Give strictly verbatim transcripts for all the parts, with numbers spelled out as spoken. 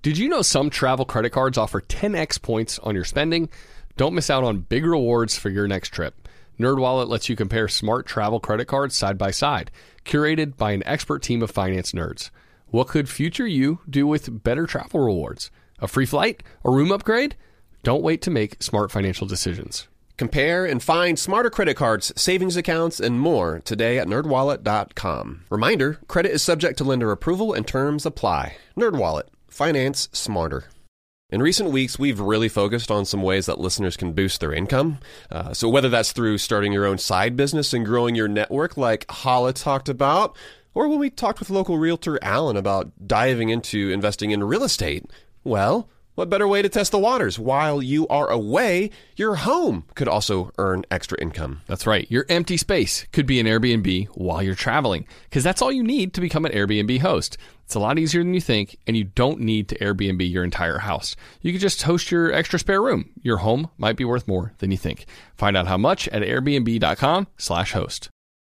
Did you know some travel credit cards offer ten x points on your spending? Don't miss out on big rewards for your next trip. NerdWallet lets you compare smart travel credit cards side by side, curated by an expert team of finance nerds. What could future you do with better travel rewards? A free flight? A room upgrade? Don't wait to make smart financial decisions. Compare and find smarter credit cards, savings accounts, and more today at nerd wallet dot com. Reminder, credit is subject to lender approval and terms apply. NerdWallet. Finance smarter. In recent weeks, we've really focused on some ways that listeners can boost their income. Uh, so whether that's through starting your own side business and growing your network like Hala talked about, or when we talked with local realtor Alan about diving into investing in real estate, well, what better way to test the waters? While you are away, your home could also earn extra income. That's right. Your empty space could be an Airbnb while you're traveling, because that's all you need to become an Airbnb host. It's a lot easier than you think, and you don't need to Airbnb your entire house. You could just host your extra spare room. Your home might be worth more than you think. Find out how much at airbnb dot com slash host.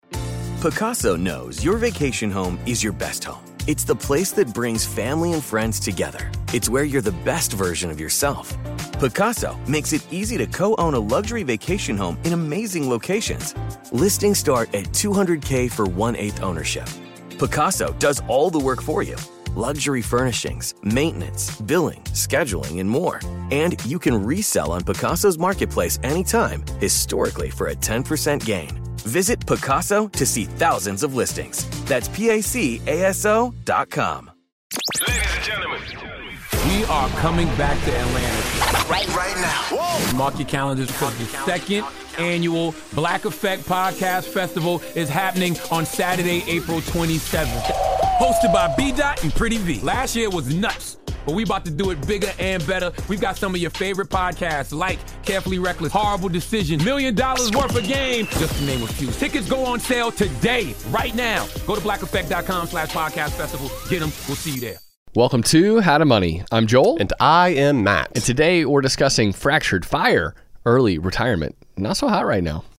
Pacaso knows your vacation home is your best home. It's the place that brings family and friends together. It's where you're the best version of yourself. Pacaso makes it easy to co-own a luxury vacation home in amazing locations. Listings start at two hundred thousand dollars for one-eighth ownership. Pacaso does all the work for you. Luxury furnishings, maintenance, billing, scheduling, and more. And you can resell on Pacaso's marketplace anytime, historically for a ten percent gain. Visit Pacaso to see thousands of listings. That's P A C A S O dot com. Ladies and gentlemen, we are coming back to Atlanta. Right, right now. Whoa. Mark your calendars because the second annual Black Effect Podcast Festival is happening on Saturday, April twenty-seventh. Hosted by B-Dot and Pretty V. Last year was nuts, but we about to do it bigger and better. We've got some of your favorite podcasts like Carefully Reckless, Horrible Decision, Million Dollars Worth of Game, just to name a few. Tickets go on sale today, right now. Go to black effect dot com slash podcast festival. Get them. We'll see you there. Welcome to How to Money. I'm Joel. And I am Matt. And today we're discussing fractured fire, early retirement. Not so hot right now.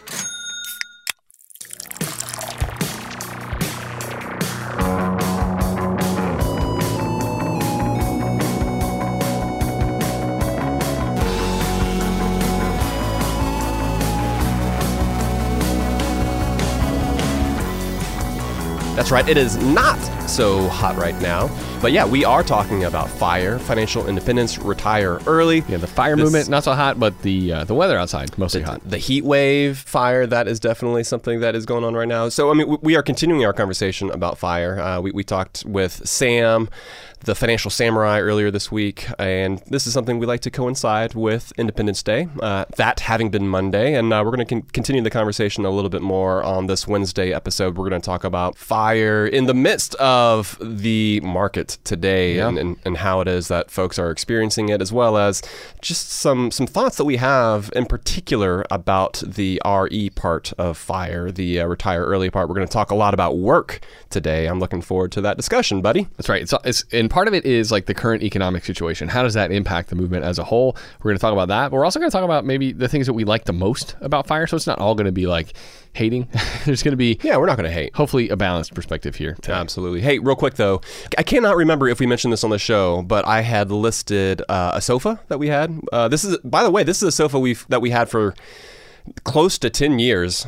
That's right, it is not so hot right now. But yeah, we are talking about FIRE, financial independence, retire early. Yeah, the fire this, movement, not so hot, but the uh, the weather outside, mostly the, hot. The heat wave fire, that is definitely something that is going on right now. So, I mean, we, we are continuing our conversation about FIRE. Uh, we, we talked with Sam, the financial samurai, earlier this week, and this is something we like to coincide with Independence Day, uh, that having been Monday, and uh, we're going to con- continue the conversation a little bit more on this Wednesday episode. We're going to talk about FIRE in the midst of the market today, yeah. and, and, and how it is that folks are experiencing it, as well as just some, some thoughts that we have in particular about the R E part of FIRE, the uh, retire early part. We're going to talk a lot about work today. I'm looking forward to that discussion, buddy. That's right. It's, it's and part of it is like the current economic situation. How does that impact the movement as a whole? We're going to talk about that. But we're also going to talk about maybe the things that we like the most about FIRE. So it's not all going to be like hating. There's going to be... Yeah, we're not going to hate. Hopefully a balanced perspective here today. Absolutely. Hey, real quick though, I cannot remember if we mentioned this on the show, but I had listed uh, a sofa that we had. Uh, this is, by the way, this is a sofa we've that we had for close to ten years,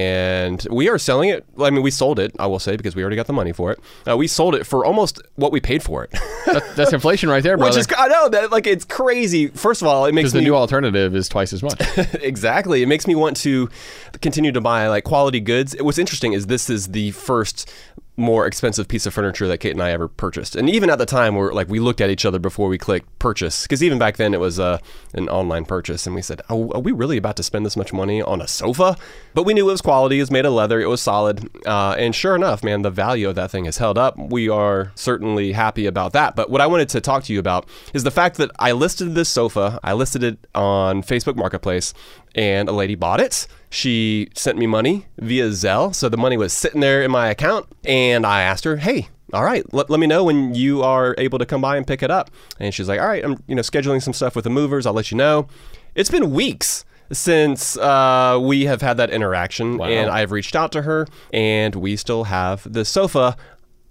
and we are selling it. I mean, we sold it, I will say, because we already got the money for it. Uh, we sold it for almost what we paid for it. that, that's inflation right there, brother. Which is, I know, that like it's crazy. First of all, it makes me... Because the new alternative is twice as much. Exactly. It makes me want to continue to buy like quality goods. What's interesting is this is the first more expensive piece of furniture that Kate and I ever purchased. And even at the time, we're like, we looked at each other before we clicked purchase, because even back then it was uh, an online purchase, and we said, oh, are we really about to spend this much money on a sofa? But we knew it was quality. It was made of leather. It was solid. Uh, and sure enough, man, the value of that thing has held up. We are certainly happy about that. But what I wanted to talk to you about is the fact that I listed this sofa. I listed it on Facebook Marketplace, and a lady bought it. She sent me money via Zelle. So the money was sitting there in my account, and I asked her, hey, all right, let, let me know when you are able to come by and pick it up. And she's like, all right, I'm you know scheduling some stuff with the movers. I'll let you know. It's been weeks since uh, we have had that interaction, wow. And I've reached out to her, and we still have the sofa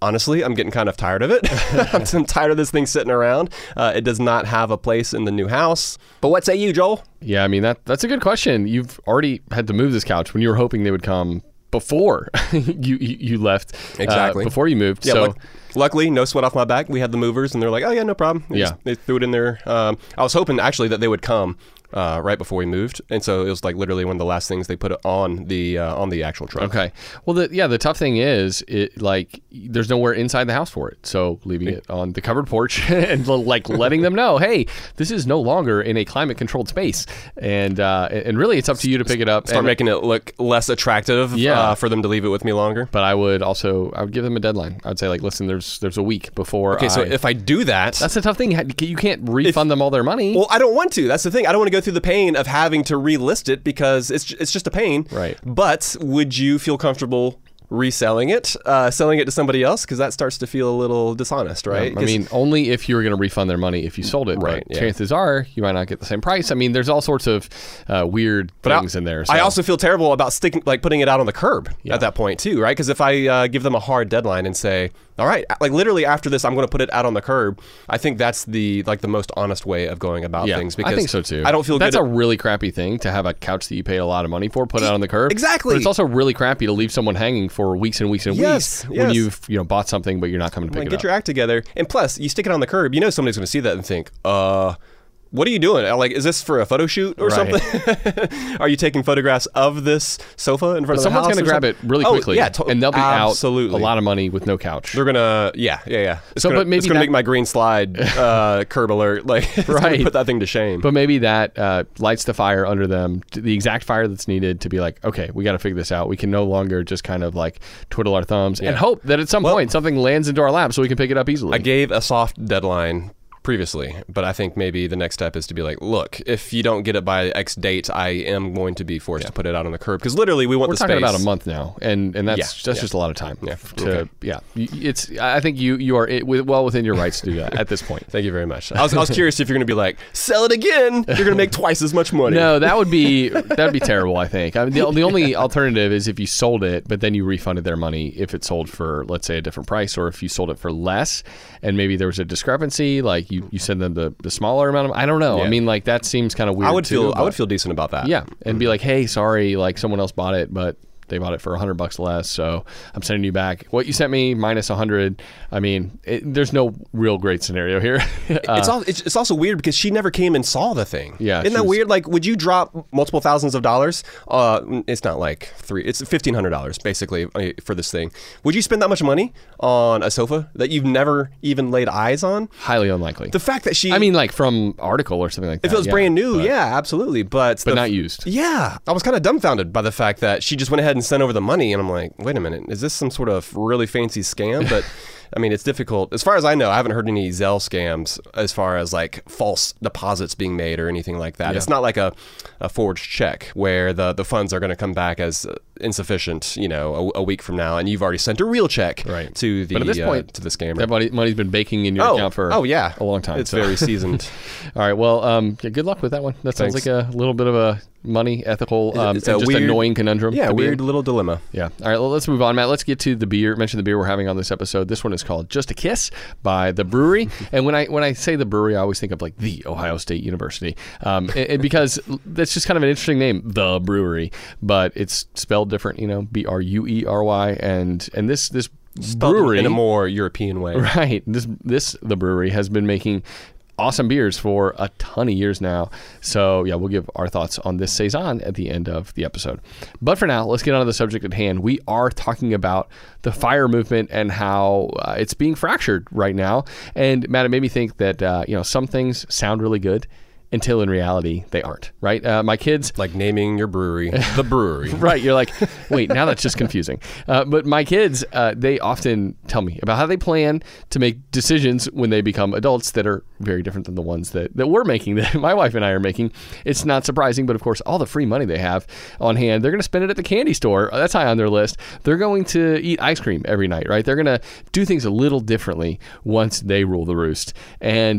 honestly, I'm getting kind of tired of it. I'm, I'm tired of this thing sitting around. Uh, it does not have a place in the new house. But what say you, Joel? Yeah, I mean, that that's a good question. You've already had to move this couch when you were hoping they would come before you, you you left. Exactly. Uh, before you moved. Yeah, so. luck- luckily, no sweat off my back. We had the movers, and they're like, oh, yeah, no problem. They Yeah. just- they threw it in there. Um, I was hoping, actually, that they would come uh, right before we moved. And so it was like literally one of the last things they put it on the uh, on the actual truck. Okay. Well, the, yeah, the tough thing is, it like there's nowhere inside the house for it. So leaving it on the covered porch and like letting them know, hey, this is no longer in a climate controlled space, and uh, and really it's up to you to pick it up. Start and, making it look less attractive Yeah. uh, for them to leave it with me longer. But I would also I would give them a deadline. I'd say like, listen, there's there's a week before. Okay, so I, if I do that, that's the tough thing. You can't refund them all their money. well, I don't want to. That's the thing. I don't want to go through the pain of having to relist it because it's it's just a pain. Right. But would you feel comfortable reselling it, uh, selling it to somebody else? Because that starts to feel a little dishonest, right? I mean, only if you were going to refund their money if you sold it. Right, But yeah. chances are you might not get the same price. I mean, there's all sorts of uh, weird But things I, in there. So. I also feel terrible about sticking, like putting it out on the curb Yeah. at that point too, right? Because if I uh, give them a hard deadline and say, all right, like literally after this, I'm going to put it out on the curb. I think that's the like the most honest way of going about yeah, things. Because I think so too. I don't feel that's good. a really crappy thing to have a couch that you paid a lot of money for put out on the curb. Exactly. But it's also really crappy to leave someone hanging for weeks and weeks and Yes, weeks when yes. you've you know bought something but you're not coming to pick Like, it get up. your act together. And plus, you stick it on the curb, you know somebody's going to see that and think, uh, what are you doing? Like, is this for a photo shoot or Right. something? Are you taking photographs of this sofa in front But of the someone's house? going to or grab it something? really Oh, quickly, yeah, to- and they'll be absolutely. out a lot of money with no couch. They're gonna, yeah, yeah, yeah. It's So, gonna, but maybe it's gonna that- make my green slide uh, curb alert. Like, it's gonna Right. put that thing to shame. But maybe that uh, lights the fire under them, t- the exact fire that's needed to be like, okay, we got to figure this out. We can no longer just kind of like twiddle our thumbs and hope that at some Well- point something lands into our lap so we can pick it up easily. I gave a soft deadline previously, but I think maybe the next step is to be like, look, if you don't get it by X date, I am going to be forced to put it out on the curb because literally we want We're the talking space. about a month now, and and that's Yeah, that's yeah. just a lot of time. Yeah, to, okay. yeah. Y- It's. I think you you are it, with, well within your rights to do that at this point. Thank you very much. I was, I was curious if you're going to be like, sell it again. You're going to make twice as much money. No, that would be that would be terrible. I think. I mean, the, the only alternative is if you sold it, but then you refunded their money if it sold for, let's say, a different price, or if you sold it for less, and maybe there was a discrepancy, like you, you send them the, the smaller amount of. I don't know. Yeah. I mean, like that seems kind of weird. I would too, feel I but- would feel decent about that. Yeah, and be like, hey, sorry, like someone else bought it, but they bought it for a hundred bucks less, so I'm sending you back what you sent me minus a hundred. I mean, it, there's no real great scenario here. Uh, It's, all, it's it's also weird because she never came and saw the thing. Yeah, isn't she that was- weird? Like, would you drop multiple thousands of dollars? Uh, it's not like three. It's fifteen hundred dollars basically uh, for this thing. Would you spend that much money on a sofa that you've never even laid eyes on? highly unlikely. The fact that she, I mean, like from article or something like that. if it was yeah, brand new, but- yeah, absolutely, but but the- not used. Yeah, I was kind of dumbfounded by the fact that she just went ahead and sent over the money, and I'm like, wait a minute, is this some sort of really fancy scam? But I mean, it's difficult. As far as I know, I haven't heard any Zelle scams as far as like false deposits being made or anything like that. Yeah. It's not like a, a forged check where the, the funds are going to come back as uh, insufficient, you know, a, a week from now, and you've already sent a real check Right. to the But at this uh, point, to the scammer. That money, money's been baking in your oh, account for oh yeah, a long time. It's so. very seasoned. All right. Well, um, yeah, good luck with that one. That sounds Thanks. like a little bit of a money ethical, um, It's and a just weird- annoying conundrum. Yeah, to be in. weird little dilemma. Yeah. All right. Well, let's move on, Matt. Let's get to the beer. Mention the beer we're having on this episode. This one is called Just a Kiss by The Brewery. And when I when I say The Brewery, I always think of like the Ohio State University, um, and, and because that's just kind of an interesting name, The Brewery, but it's spelled different. You know, B R U E R Y, and and this this Spelled brewery in a more European way. Right. This this The Brewery has been making awesome beers for a ton of years now. So yeah, we'll give our thoughts on this Saison at the end of the episode. But for now, let's get on to the subject at hand. We are talking about the FIRE movement and how uh, it's being fractured right now. And Matt, it made me think that uh, you know some things sound really good until in reality they aren't. Right? Uh, my kids. Like naming your brewery, the brewery. Right, you're like, wait, now that's just confusing. Uh, but my kids, uh, they often tell me about how they plan to make decisions when they become adults that are very different than the ones that, that we're making, that my wife and I are making. It's not surprising, but of course, all the free money they have on hand, they're going to spend it at the candy store. That's high on their list. They're going to eat ice cream every night, right? They're going to do things a little differently once they rule the roost. And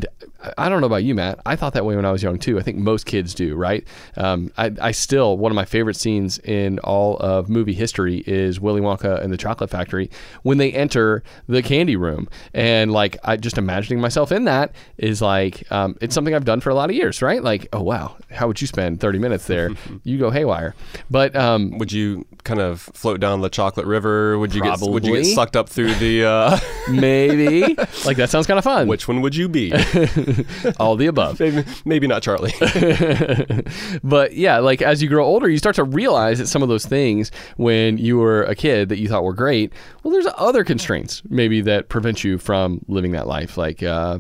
I don't know about you, Matt. I thought that way when I was young too. I think most kids do, right? Um, I, I still, one of my favorite scenes in all of movie history is Willy Wonka and the Chocolate Factory when they enter the candy room. And like, I just imagining myself in that is like, um, it's something I've done for a lot of years, right? Like, oh wow, how would you spend thirty minutes there? You go haywire. But um, would you kind of float down the chocolate river? Would you probably. get would you get sucked up through the? Uh... Maybe. Like that sounds kind of fun. Which one would you be? All the above. Maybe, maybe not Charlie. But yeah, like as you grow older, you start to realize that some of those things when you were a kid that you thought were great, well, there's other constraints maybe that prevent you from living that life. Like uh,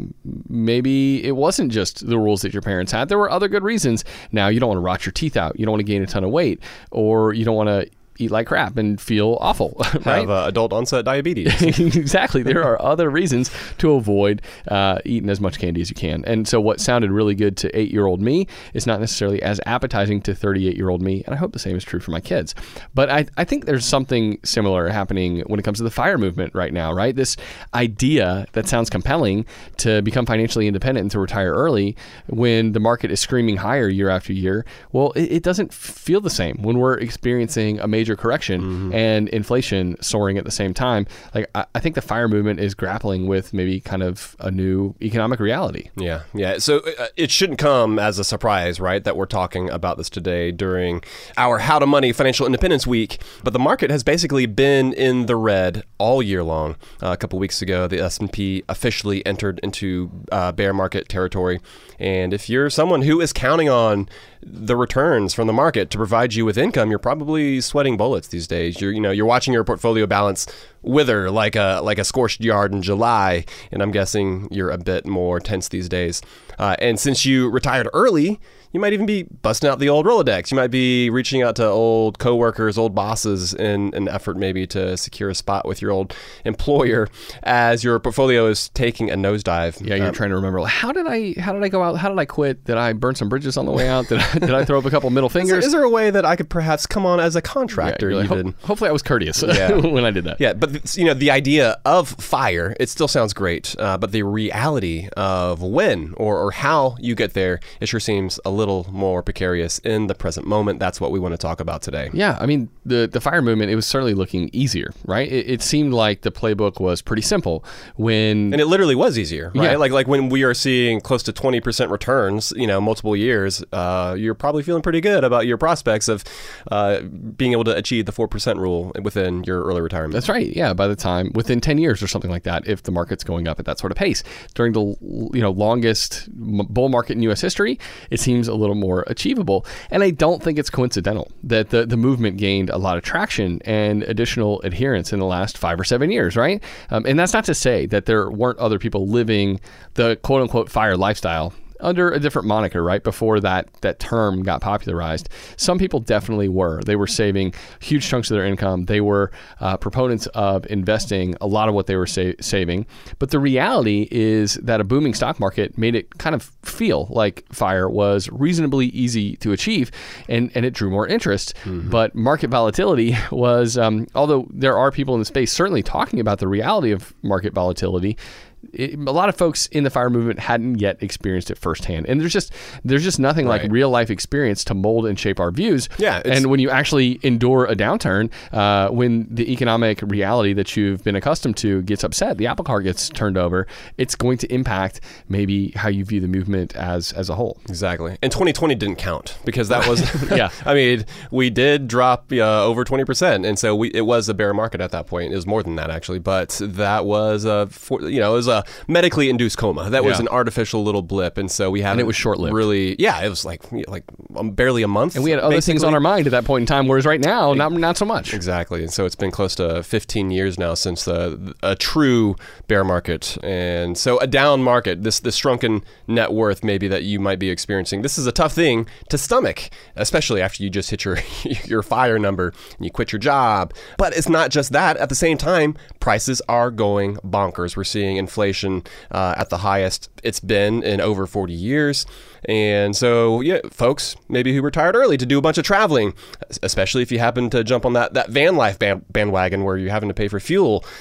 maybe it wasn't just the rules that your parents had. There were other good reasons. Now you don't want to rot your teeth out. You don't want to gain a ton of weight, or you don't want to eat like crap and feel awful, right? Have uh, adult onset diabetes. Exactly. There are other reasons to avoid uh, eating as much candy as you can. And so what sounded really good to eight-year-old me is not necessarily as appetizing to thirty-eight-year-old me. And I hope the same is true for my kids. But I, I think there's something similar happening when it comes to the FIRE movement right now, right? This idea that sounds compelling to become financially independent and to retire early when the market is screaming higher year after year. Well, it, it doesn't feel the same when we're experiencing a major correction mm-hmm. and inflation soaring at the same time. Like I, I think the FIRE movement is grappling with maybe kind of a new economic reality. Yeah, yeah. So uh, it shouldn't come as a surprise, right, that we're talking about this today during our How to Money Financial Independence Week. But the market has basically been in the red all year long. Uh, a couple weeks ago, the S and P officially entered into uh, bear market territory. And if you're someone who is counting on the returns from the market to provide you with income, you're probably sweating bullets these days. You're, you know, you're watching your portfolio balance wither like a like a scorched yard in July, and I'm guessing you're a bit more tense these days. Uh, and since you retired early, you might even be busting out the old Rolodex. You might be reaching out to old coworkers, old bosses in an effort maybe to secure a spot with your old employer as your portfolio is taking a nosedive. Yeah, you're um, trying to remember, how did I how did I go out? How did I quit? Did I burn some bridges on the way out? Did I, did I throw up a couple middle fingers? Is there, is there a way that I could perhaps come on as a contractor? Yeah, like, even? Ho- hopefully I was courteous yeah. when I did that. Yeah, but you know, the idea of FIRE, it still sounds great, uh, but the reality of when or, or how you get there, it sure seems a little more precarious in the present moment. That's what we want to talk about today. Yeah, I mean, the, the FIRE movement, it was certainly looking easier, right? It, it seemed like the playbook was pretty simple when... And it literally was easier, right? Yeah. Like like when we are seeing close to twenty percent returns, you know, multiple years, uh, you're probably feeling pretty good about your prospects of uh, being able to achieve the four percent rule within your early retirement. That's right. Yeah, by the time, within ten years or something like that, if the market's going up at that sort of pace. During the you know longest bull market in U S history, it seems a little more achievable. And I don't think it's coincidental that the, the movement gained a lot of traction and additional adherence in the last five or seven years, right? Um, and that's not to say that there weren't other people living the quote-unquote FIRE lifestyle under a different moniker, right? Before that that term got popularized. Some people definitely were. They were saving huge chunks of their income. They were uh, proponents of investing a lot of what they were sa- saving. But the reality is that a booming stock market made it kind of feel like FIRE was reasonably easy to achieve, and, and it drew more interest. Mm-hmm. But market volatility was, um, although there are people in the space certainly talking about the reality of market volatility, It, a lot of folks in the FIRE movement hadn't yet experienced it firsthand, and there's just there's just nothing right. like real life experience to mold and shape our views. Yeah, and when you actually endure a downturn, uh, when the economic reality that you've been accustomed to gets upset, the apple cart gets turned over. It's going to impact maybe how you view the movement as as a whole. Exactly, and twenty twenty didn't count because that was yeah. I mean, we did drop uh, over twenty percent, and so we it was a bear market at that point. It was more than that actually, but that was a for, you know it was a A medically induced coma. That was yeah. an artificial little blip, and so we haven't. And it was short-lived. Really, yeah, it was like like um, barely a month. And we had other basically. things on our mind at that point in time, whereas right now, not not so much. Exactly, and so it's been close to fifteen years now since the a true bear market, and so a down market. This this shrunken net worth maybe that you might be experiencing. This is a tough thing to stomach, especially after you just hit your your FIRE number and you quit your job. But it's not just that. At the same time, prices are going bonkers. We're seeing inflation. Uh, at the highest it's been in over forty years. And so, yeah, folks maybe who retired early to do a bunch of traveling, especially if you happen to jump on that, that van life band, bandwagon where you're having to pay for fuel,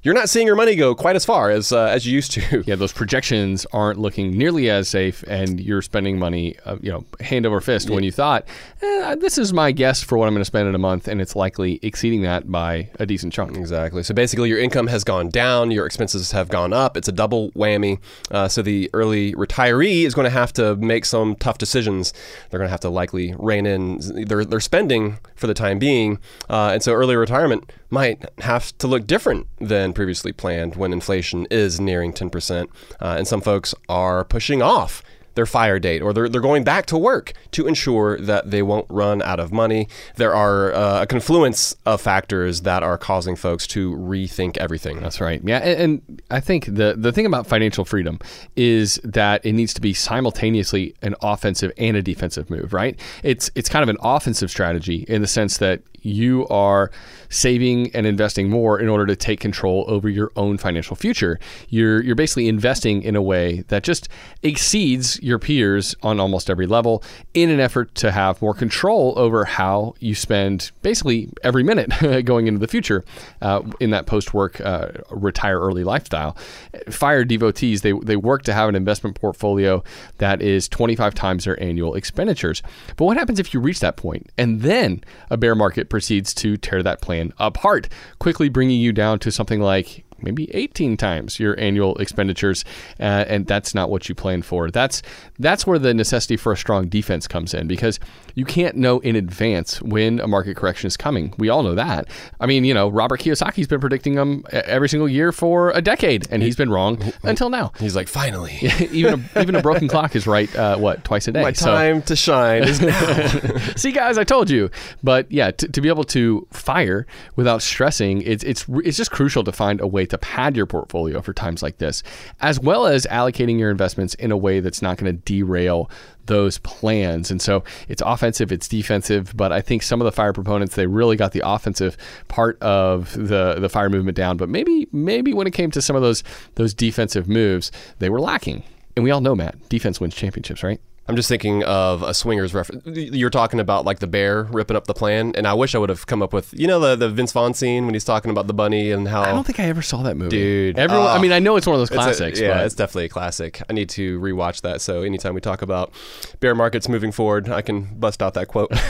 you're not seeing your money go quite as far as uh, as you used to. Yeah, those projections aren't looking nearly as safe, and you're spending money, uh, you know, hand over fist yeah. when you thought, eh, this is my guess for what I'm going to spend in a month, and it's likely exceeding that by a decent chunk. Exactly. So basically, your income has gone down, your expenses have gone up. It's a double whammy. Uh, so the early retiree is going to have to make some tough decisions. They're going to have to likely rein in their, their spending for the time being. Uh, and so early retirement might have to look different than previously planned when inflation is nearing ten percent. Uh, and some folks are pushing off their fire date, or they're, they're going back to work to ensure that they won't run out of money. There are uh, a confluence of factors that are causing folks to rethink everything. That's right. Yeah, and, and I think the, the thing about financial freedom is that it needs to be simultaneously an offensive and a defensive move, right? It's it's kind of an offensive strategy in the sense that you are saving and investing more in order to take control over your own financial future. You're you're basically investing in a way that just exceeds your peers on almost every level in an effort to have more control over how you spend basically every minute going into the future uh, in that post-work uh, retire early lifestyle. FIRE devotees, they, they work to have an investment portfolio that is twenty-five times their annual expenditures. But what happens if you reach that point and then a bear market proceeds to tear that plan apart, quickly bringing you down to something like maybe eighteen times your annual expenditures, uh, and that's not what you planned for. That's that's where the necessity for a strong defense comes in, because you can't know in advance when a market correction is coming. We all know that. I mean, you know, Robert Kiyosaki's been predicting them every single year for a decade, and he's been wrong until now. He's like, finally. even a, even a broken clock is right, uh, what, twice a day. My time so. to shine is now. See, guys, I told you. But yeah, t- to be able to fire without stressing, it's it's it's just crucial to find a way to pad your portfolio for times like this, as well as allocating your investments in a way that's not going to derail those plans. And so it's offensive, it's defensive, but I think some of the FIRE proponents, they really got the offensive part of the the FIRE movement down, but maybe maybe when it came to some of those those defensive moves, they were lacking. And we all know, Matt, defense wins championships, right? I'm just thinking of a swingers reference. You're talking about like the bear ripping up the plan, and I wish I would have come up with, you know, the, the Vince Vaughn scene when he's talking about the bunny and how... I don't think I ever saw that movie. Dude. Everyone, uh, I mean, I know it's one of those it's classics. A, yeah, but. It's definitely a classic. I need to rewatch that, so anytime we talk about bear markets moving forward, I can bust out that quote.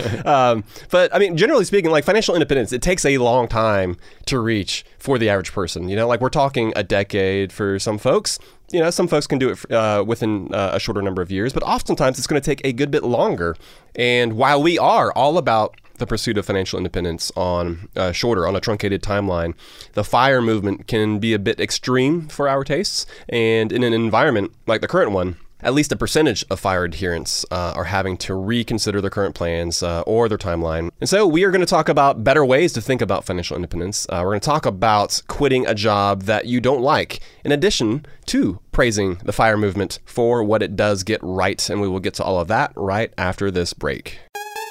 um, but, I mean, generally speaking, like financial independence, it takes a long time to reach for the average person. You know, like we're talking a decade for some folks. You know, some folks can do it uh, within uh, a shorter number of years, but oftentimes it's going to take a good bit longer. And while we are all about the pursuit of financial independence on uh, shorter, on a truncated timeline, the FIRE movement can be a bit extreme for our tastes. And in an environment like the current one, at least a percentage of FIRE adherents uh, are having to reconsider their current plans uh, or their timeline. And so we are going to talk about better ways to think about financial independence. Uh, we're going to talk about quitting a job that you don't like, in addition to praising the FIRE movement for what it does get right. And we will get to all of that right after this break.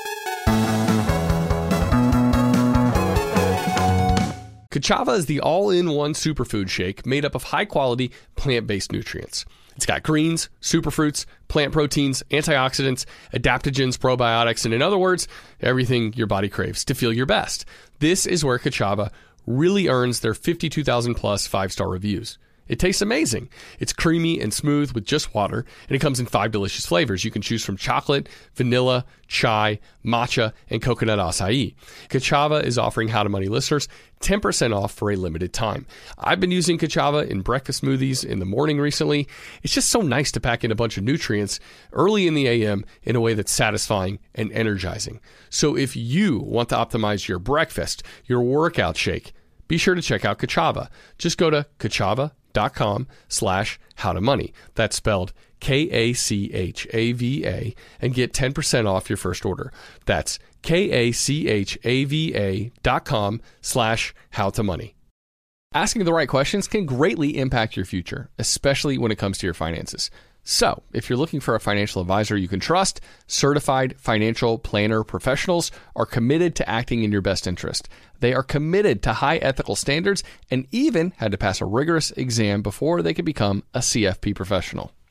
Ka'Chava is the all-in-one superfood shake made up of high-quality plant-based nutrients. It's got greens, superfruits, plant proteins, antioxidants, adaptogens, probiotics, and in other words, everything your body craves to feel your best. This is where Ka'Chava really earns their fifty-two thousand plus five-star reviews. It tastes amazing. It's creamy and smooth with just water, and it comes in five delicious flavors. You can choose from chocolate, vanilla, chai, matcha, and coconut acai. Ka'Chava is offering How to Money listeners ten percent off for a limited time. I've been using Ka'Chava in breakfast smoothies in the morning recently. It's just so nice to pack in a bunch of nutrients early in the A M in a way that's satisfying and energizing. So if you want to optimize your breakfast, your workout shake, be sure to check out Ka'Chava. Just go to Ka'Chava dot com slash how to money. That's spelled K A C H A V A and get ten percent off your first order. That's K A C H A V A dot com slash how to money. Asking the right questions can greatly impact your future, especially when it comes to your finances. So, if you're looking for a financial advisor you can trust, certified financial planner professionals are committed to acting in your best interest. They are committed to high ethical standards and even had to pass a rigorous exam before they could become a C F P professional.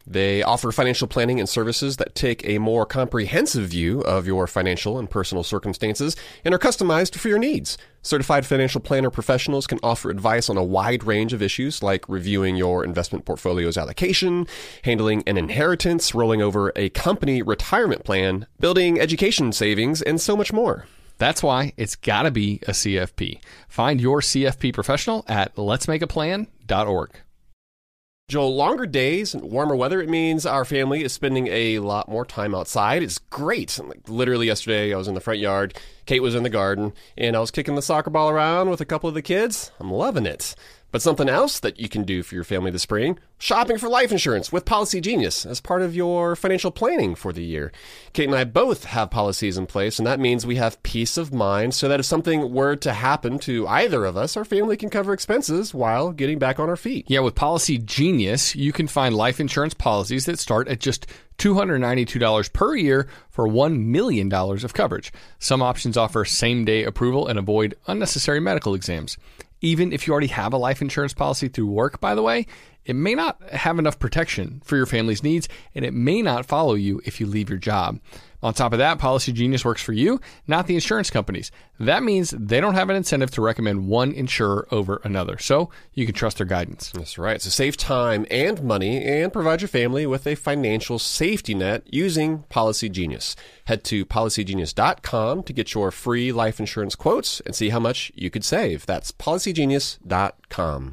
They offer financial planning and services that take a more comprehensive view of your financial and personal circumstances and are customized for your needs. Certified financial planner professionals can offer advice on a wide range of issues like reviewing your investment portfolio's allocation, handling an inheritance, rolling over a company retirement plan, building education savings, and so much more. That's why it's got to be a C F P. Find your C F P professional at lets make a plan dot org. Joel, longer days and warmer weather, it means our family is spending a lot more time outside. It's great. Like, literally yesterday, I was in the front yard, Kate was in the garden, and I was kicking the soccer ball around with a couple of the kids. I'm loving it. But something else that you can do for your family this spring, shopping for life insurance with Policy Genius as part of your financial planning for the year. Kate and I both have policies in place, and that means we have peace of mind so that if something were to happen to either of us, our family can cover expenses while getting back on our feet. Yeah, with Policy Genius, you can find life insurance policies that start at just two hundred ninety-two dollars per year for one million dollars of coverage. Some options offer same-day approval and avoid unnecessary medical exams. Even if you already have a life insurance policy through work, by the way, it may not have enough protection for your family's needs, and it may not follow you if you leave your job. On top of that, Policy Genius works for you, not the insurance companies. That means they don't have an incentive to recommend one insurer over another, so you can trust their guidance. That's right. So save time and money and provide your family with a financial safety net using Policy Genius. Head to policy genius dot com to get your free life insurance quotes and see how much you could save. That's policy genius dot com.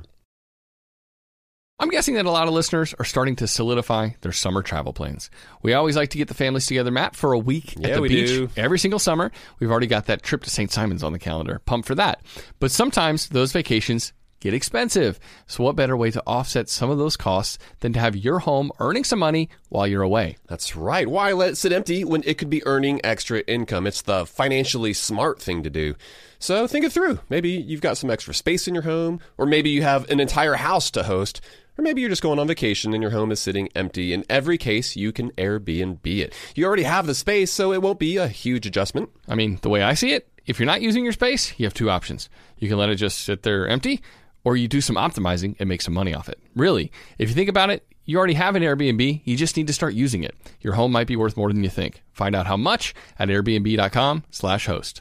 I'm guessing that a lot of listeners are starting to solidify their summer travel plans. We always like to get the families together, Matt, for a week Yeah, at the we beach do. every single summer. We've already got that trip to Saint Simons on the calendar. Pumped for that. But sometimes those vacations get expensive. So what better way to offset some of those costs than to have your home earning some money while you're away? That's right. Why let it sit empty when it could be earning extra income? It's the financially smart thing to do. So think it through. Maybe you've got some extra space in your home, or maybe you have an entire house to host. Or maybe you're just going on vacation and your home is sitting empty. In every case, you can Airbnb it. You already have the space, so it won't be a huge adjustment. I mean, the way I see it, if you're not using your space, you have two options. You can let it just sit there empty, or you do some optimizing and make some money off it. Really, if you think about it, you already have an Airbnb. You just need to start using it. Your home might be worth more than you think. Find out how much at airbnb dot com slash host.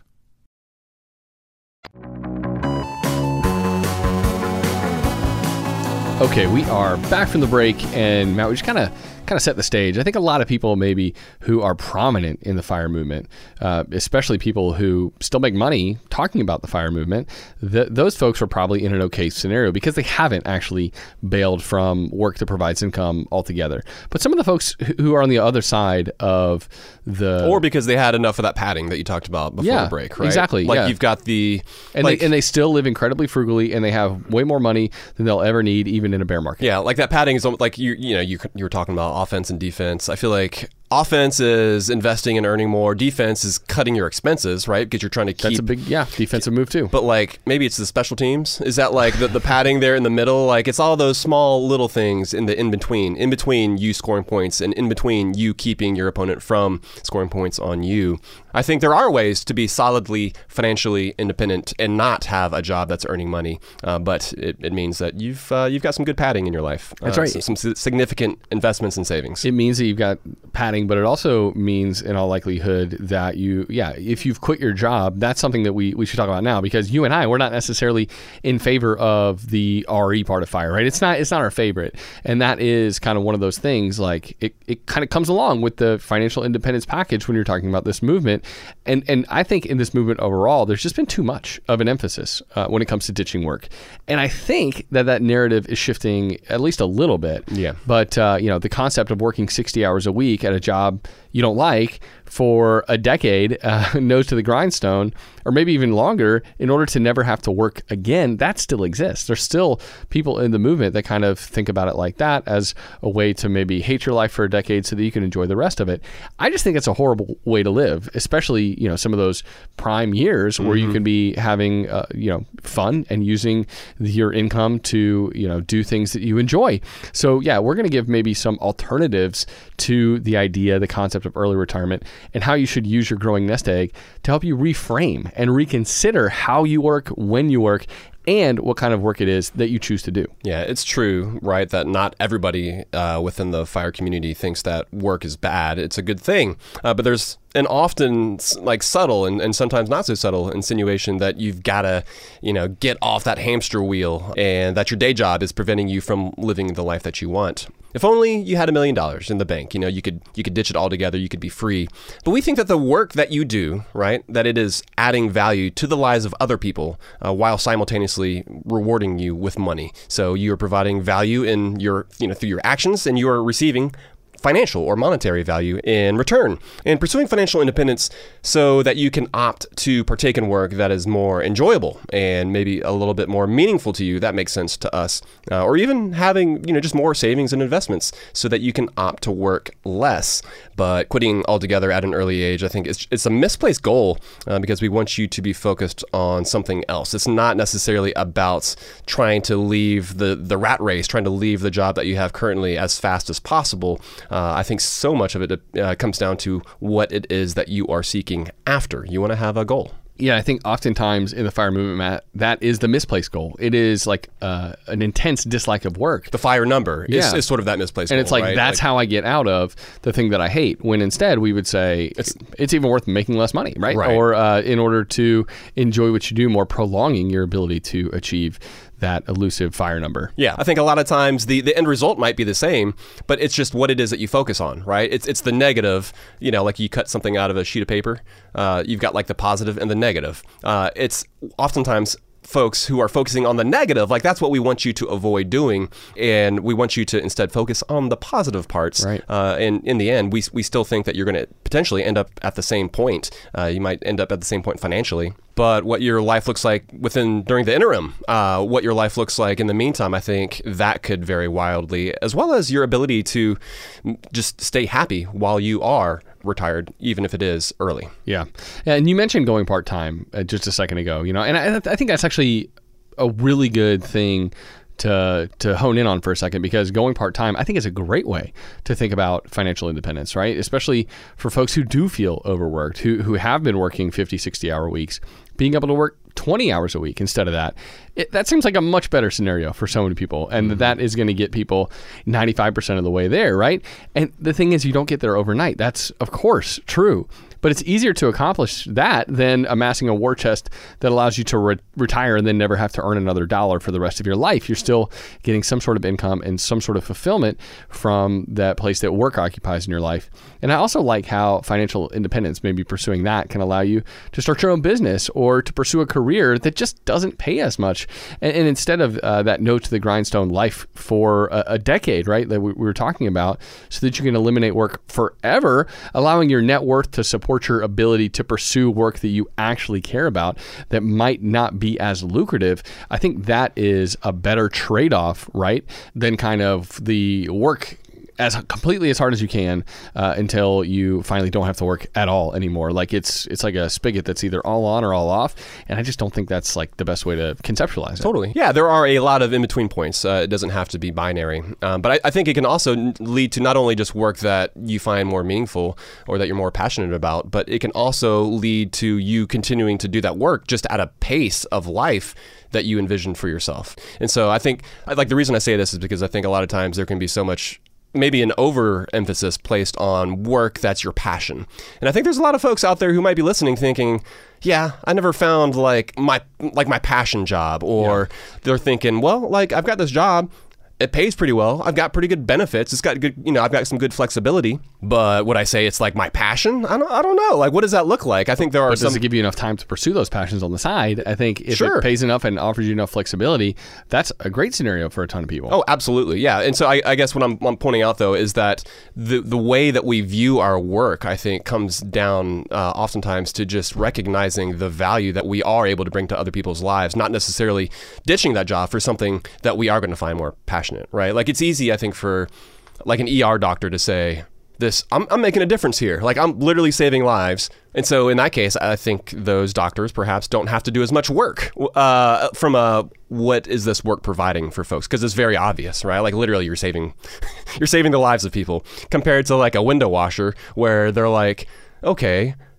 Okay, we are back from the break, and Matt, we just kind of kind of set the stage. I think a lot of people maybe who are prominent in the FIRE movement, uh, especially people who still make money talking about the FIRE movement, th- those folks are probably in an okay scenario because they haven't actually bailed from work that provides income altogether. But some of the folks who are on the other side of the... Or because they had enough of that padding that you talked about before Yeah, the break, right? exactly, Like yeah. you've got the... And, like, they, and they still live incredibly frugally, and they have way more money than they'll ever need, even in a bear market. Yeah, like that padding is almost like you you know you you were talking about offense and defense. I feel like offense is investing and earning more. Defense is cutting your expenses, right? Because you're trying to keep. That's a big, yeah, defensive move too. But like maybe it's the special teams. Is that like the, the padding there in the middle? Like it's all those small little things in the in between, in between you scoring points and in between you keeping your opponent from scoring points on you. I think there are ways to be solidly financially independent and not have a job that's earning money, uh, but it, it means that you've uh, you've got some good padding in your life. That's uh, right. Some, some significant investments and savings. It means that you've got padding, but it also means in all likelihood that you, yeah, if you've quit your job, that's something that we, we should talk about now, because you and I, we're not necessarily in favor of the R E part of FIRE, right? It's not it's not our favorite. And that is kind of one of those things, like it, it kind of comes along with the financial independence package when you're talking about this movement. And and I think in this movement overall, there's just been too much of an emphasis uh, when it comes to ditching work. And I think that that narrative is shifting at least a little bit. Yeah. But, uh, you know, the concept of working sixty hours a week at a job you don't like for a decade, uh, nose to the grindstone, or maybe even longer, in order to never have to work again, that still exists. There's still people in the movement that kind of think about it like that, as a way to maybe hate your life for a decade so that you can enjoy the rest of it. I just think it's a horrible way to live, especially, you know, some of those prime years where Mm-hmm. you can be having, uh, you know, fun and using your income to, you know, do things that you enjoy. So yeah, we're going to give maybe some alternatives to the idea, the concept of early retirement, and how you should use your growing nest egg to help you reframe and reconsider how you work, when you work, and what kind of work it is that you choose to do. Yeah, it's true, right, that not everybody uh, within the fire community thinks that work is bad. It's a good thing. Uh, but there's an often like subtle and, and sometimes not so subtle insinuation that you've got to, you know, get off that hamster wheel and that your day job is preventing you from living the life that you want. If only you had a million dollars in the bank, you know, you could you could ditch it all together, you could be free. But we think that the work that you do, right, that it is adding value to the lives of other people uh, while simultaneously rewarding you with money. So you are providing value in your, you know, through your actions, and you are receiving financial or monetary value in return, and pursuing financial independence so that you can opt to partake in work that is more enjoyable and maybe a little bit more meaningful to you. That makes sense to us. Uh, or even having, you know, just more savings and investments so that you can opt to work less. But quitting altogether at an early age, I think it's, it's a misplaced goal uh, because we want you to be focused on something else. It's not necessarily about trying to leave the, the rat race, trying to leave the job that you have currently as fast as possible. Uh, I think so much of it uh, comes down to what it is that you are seeking after. You want to have a goal. Yeah, I think oftentimes in the fire movement, Matt, that is the misplaced goal. It is like uh, an intense dislike of work. The fire number is, Yeah. is sort of that misplaced And goal, it's like, right? that's Like- how I get out of the thing that I hate. When instead we would say it's it's even worth making less money, right? Right. Or uh, in order to enjoy what you do, more prolonging your ability to achieve that elusive fire number. Yeah, I think a lot of times the, the end result might be the same, but it's just what it is that you focus on, right? It's it's the negative, you know, like you cut something out of a sheet of paper. Uh, you've got like the positive and the negative. Uh, it's oftentimes folks who are focusing on the negative, like that's what we want you to avoid doing, and we want you to instead focus on the positive parts. Right. Uh, and in the end, we we still think that you're going to potentially end up at the same point. Uh, you might end up at the same point financially. But what your life looks like within during the interim, uh, what your life looks like in the meantime, I think that could vary wildly, as well as your ability to just stay happy while you are retired, even if it is early. Yeah. And you mentioned going part-time uh, just a second ago, you know, and I, I think that's actually a really good thing to to hone in on for a second, because going part-time, I think, is a great way to think about financial independence, right? Especially for folks who do feel overworked, who, who have been working fifty, sixty hour weeks, being able to work twenty hours a week instead of that. It, that seems like a much better scenario for so many people. And mm-hmm. that is going to get people ninety-five percent of the way there, right? And the thing is, you don't get there overnight. That's, of course, true. But it's easier to accomplish that than amassing a war chest that allows you to re- retire and then never have to earn another dollar for the rest of your life. You're still getting some sort of income and some sort of fulfillment from that place that work occupies in your life. And I also like how financial independence, maybe pursuing that, can allow you to start your own business or to pursue a career that just doesn't pay as much. And, and instead of uh, that no to the grindstone life for a, a decade, right, that we, we were talking about, so that you can eliminate work forever, allowing your net worth to support your ability to pursue work that you actually care about that might not be as lucrative. I think that is a better trade-off, right, than kind of the work as completely as hard as you can uh, until you finally don't have to work at all anymore. Like it's it's like a spigot that's either all on or all off, and I just don't think that's like the best way to conceptualize it. Totally. Yeah, there are a lot of in-between points. Uh, it doesn't have to be binary. Um, but I, I think it can also n- lead to not only just work that you find more meaningful or that you're more passionate about, but it can also lead to you continuing to do that work just at a pace of life that you envision for yourself. And so I think, like the reason I say this is because I think a lot of times there can be so much maybe an overemphasis placed on work that's your passion. And I think there's a lot of folks out there who might be listening thinking, yeah, I never found like my like my passion job. Or yeah. they're thinking, well, like I've got this job. It pays pretty well. I've got pretty good benefits. It's got good, you know, I've got some good flexibility. But would I say it's like my passion? I don't, I don't know. Like, what does that look like? I think there are but some. Does it give you enough time to pursue those passions on the side? I think if Sure. it pays enough and offers you enough flexibility, that's a great scenario for a ton of people. Oh, absolutely. Yeah. And so I, I guess what I'm, I'm pointing out, though, is that the the way that we view our work, I think, comes down uh, oftentimes to just recognizing the value that we are able to bring to other people's lives, not necessarily ditching that job for something that we are going to find more passionate, right? Like, it's easy, I think, for like an E R doctor to say, this, I'm, I'm making a difference here. Like, I'm literally saving lives. And so in that case, I think those doctors perhaps don't have to do as much work uh, from a, what is this work providing for folks? Because it's very obvious, right? Like literally you're saving, you're saving the lives of people compared to like a window washer where they're like, okay,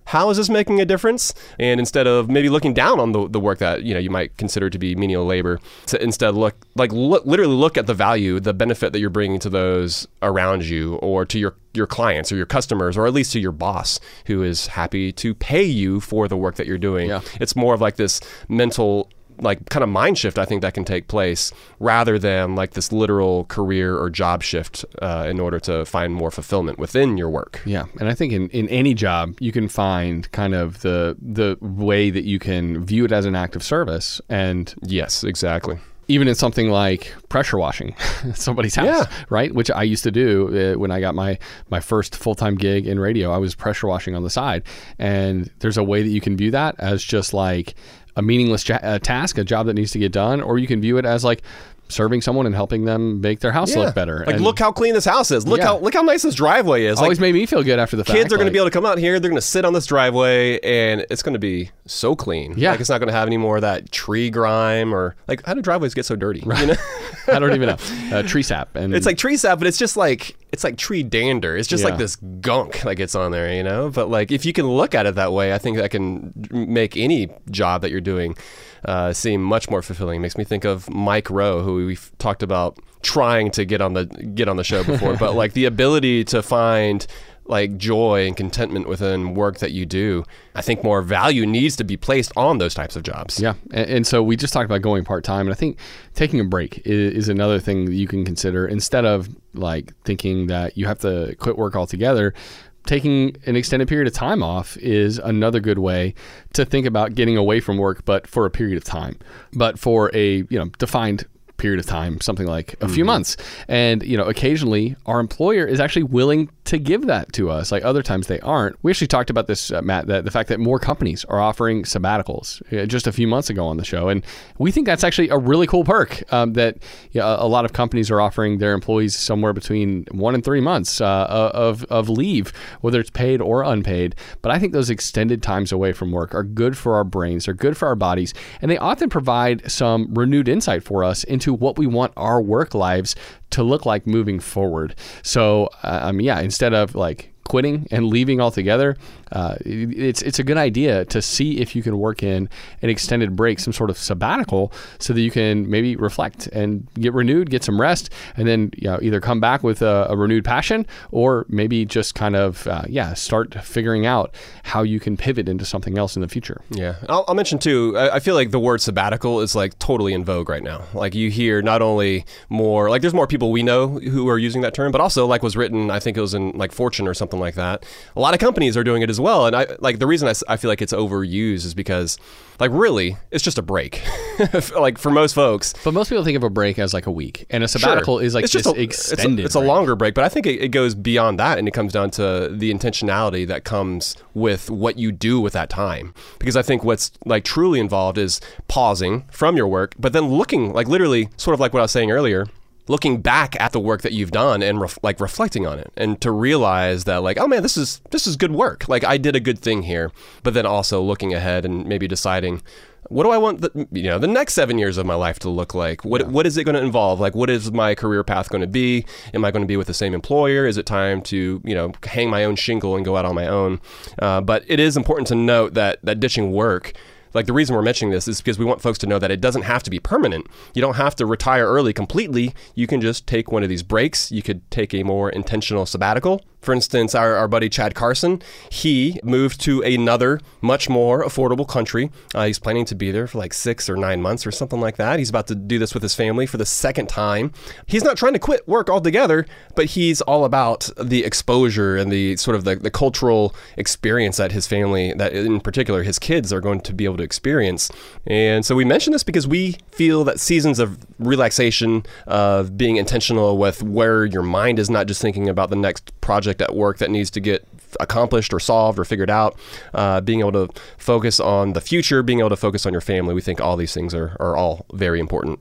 how is this making a difference? And instead of maybe looking down on the, the work that, you know, you might consider to be menial labor, to instead look, like look, literally look at the value, the benefit that you're bringing to those around you, or to your, your clients or your customers, or at least to your boss who is happy to pay you for the work that you're doing. Yeah. It's more of like this mental, like kind of mind shift, I think, that can take place rather than like this literal career or job shift uh, in order to find more fulfillment within your work. Yeah, and I think in, in any job you can find kind of the the way that you can view it as an act of service. And yes, exactly. Even in something like pressure washing somebody's house, Yeah. right? Which I used to do uh, when I got my, my first full-time gig in radio. I was pressure washing on the side. And there's a way that you can view that as just like a meaningless ja- uh, task, a job that needs to get done, or you can view it as like serving someone and helping them make their house Yeah. look better. Like, and look how clean this house is. Look Yeah. how look how nice this driveway is. always Like, made me feel good after the fact. kids are going to like- be able to come out here. They're going to sit on this driveway, and it's going to be so clean. Yeah. Like, it's not going to have any more of that tree grime, or like, how do driveways get so dirty? You know? I don't even know. Uh, tree sap. And It's like tree sap, but it's just like it's like tree dander. It's just Yeah. like this gunk that gets on there, you know. But like, if you can look at it that way, I think that can make any job that you're doing uh, seem much more fulfilling. It makes me think of Mike Rowe, who we've talked about trying to get on the get on the show before, but like the ability to find like joy and contentment within work that you do. I think more value needs to be placed on those types of jobs. Yeah, and, and so we just talked about going part-time, and I think taking a break is, is another thing that you can consider instead of like thinking that you have to quit work altogether. Taking an extended period of time off is another good way to think about getting away from work, but for a period of time, but for a you know defined period of time, something like a few months. And, you know, occasionally our employer is actually willing to give that to us. Like other times they aren't. We actually talked about this, uh, Matt, that the fact that more companies are offering sabbaticals uh, just a few months ago on the show. And we think that's actually a really cool perk um, that you know, a lot of companies are offering their employees somewhere between one and three months uh, of, of leave, whether it's paid or unpaid. But I think those extended times away from work are good for our brains. They're good for our bodies. And they often provide some renewed insight for us into what we want our work lives to look like moving forward. So, uh, um, yeah, instead of like quitting and leaving altogether, uh, it's it's a good idea to see if you can work in an extended break, some sort of sabbatical, so that you can maybe reflect and get renewed, get some rest, and then you know, either come back with a, a renewed passion, or maybe just kind of uh, yeah start figuring out how you can pivot into something else in the future. Yeah. I'll, I'll mention too, I, I feel like the word sabbatical is like totally in vogue right now. Like you hear not only more, like there's more people we know who are using that term, but also like was written, I think it was in like Fortune or something like that. A lot of companies are doing it as well. And I like the reason I, s- I feel like it's overused is because like really it's just a break like for most folks. But most people think of a break as like a week, and a sabbatical Sure. is like It's this just a, extended. It's a, it's a break. longer break, but I think it, it goes beyond that, and it comes down to the intentionality that comes with what you do with that time. Because I think what's like truly involved is pausing from your work, but then looking like literally, sort of like what I was saying earlier, looking back at the work that you've done and ref- like reflecting on it, and to realize that like, oh man, this is this is good work. Like I did a good thing here. But then also looking ahead and maybe deciding, what do I want the, you know, the next seven years of my life to look like? What what is it going to involve? Like, what is my career path going to be? Am I going to be with the same employer? Is it time to, you know, hang my own shingle and go out on my own? Uh, but it is important to note that that ditching work, like the reason we're mentioning this is because we want folks to know that it doesn't have to be permanent. You don't have to retire early completely. You can just take one of these breaks. You could take a more intentional sabbatical. For instance, our, our buddy Chad Carson, he moved to another much more affordable country. Uh, he's planning to be there for like six or nine months or something like that. He's about to do this with his family for the second time. He's not trying to quit work altogether, but he's all about the exposure and the sort of the, the cultural experience that his family, that in particular his kids, are going to be able to experience. And so we mention this because we feel that seasons of relaxation, of being intentional with where your mind is not just thinking about the next project at work that needs to get accomplished or solved or figured out, uh, being able to focus on the future, being able to focus on your family. We think all these things are, are all very important.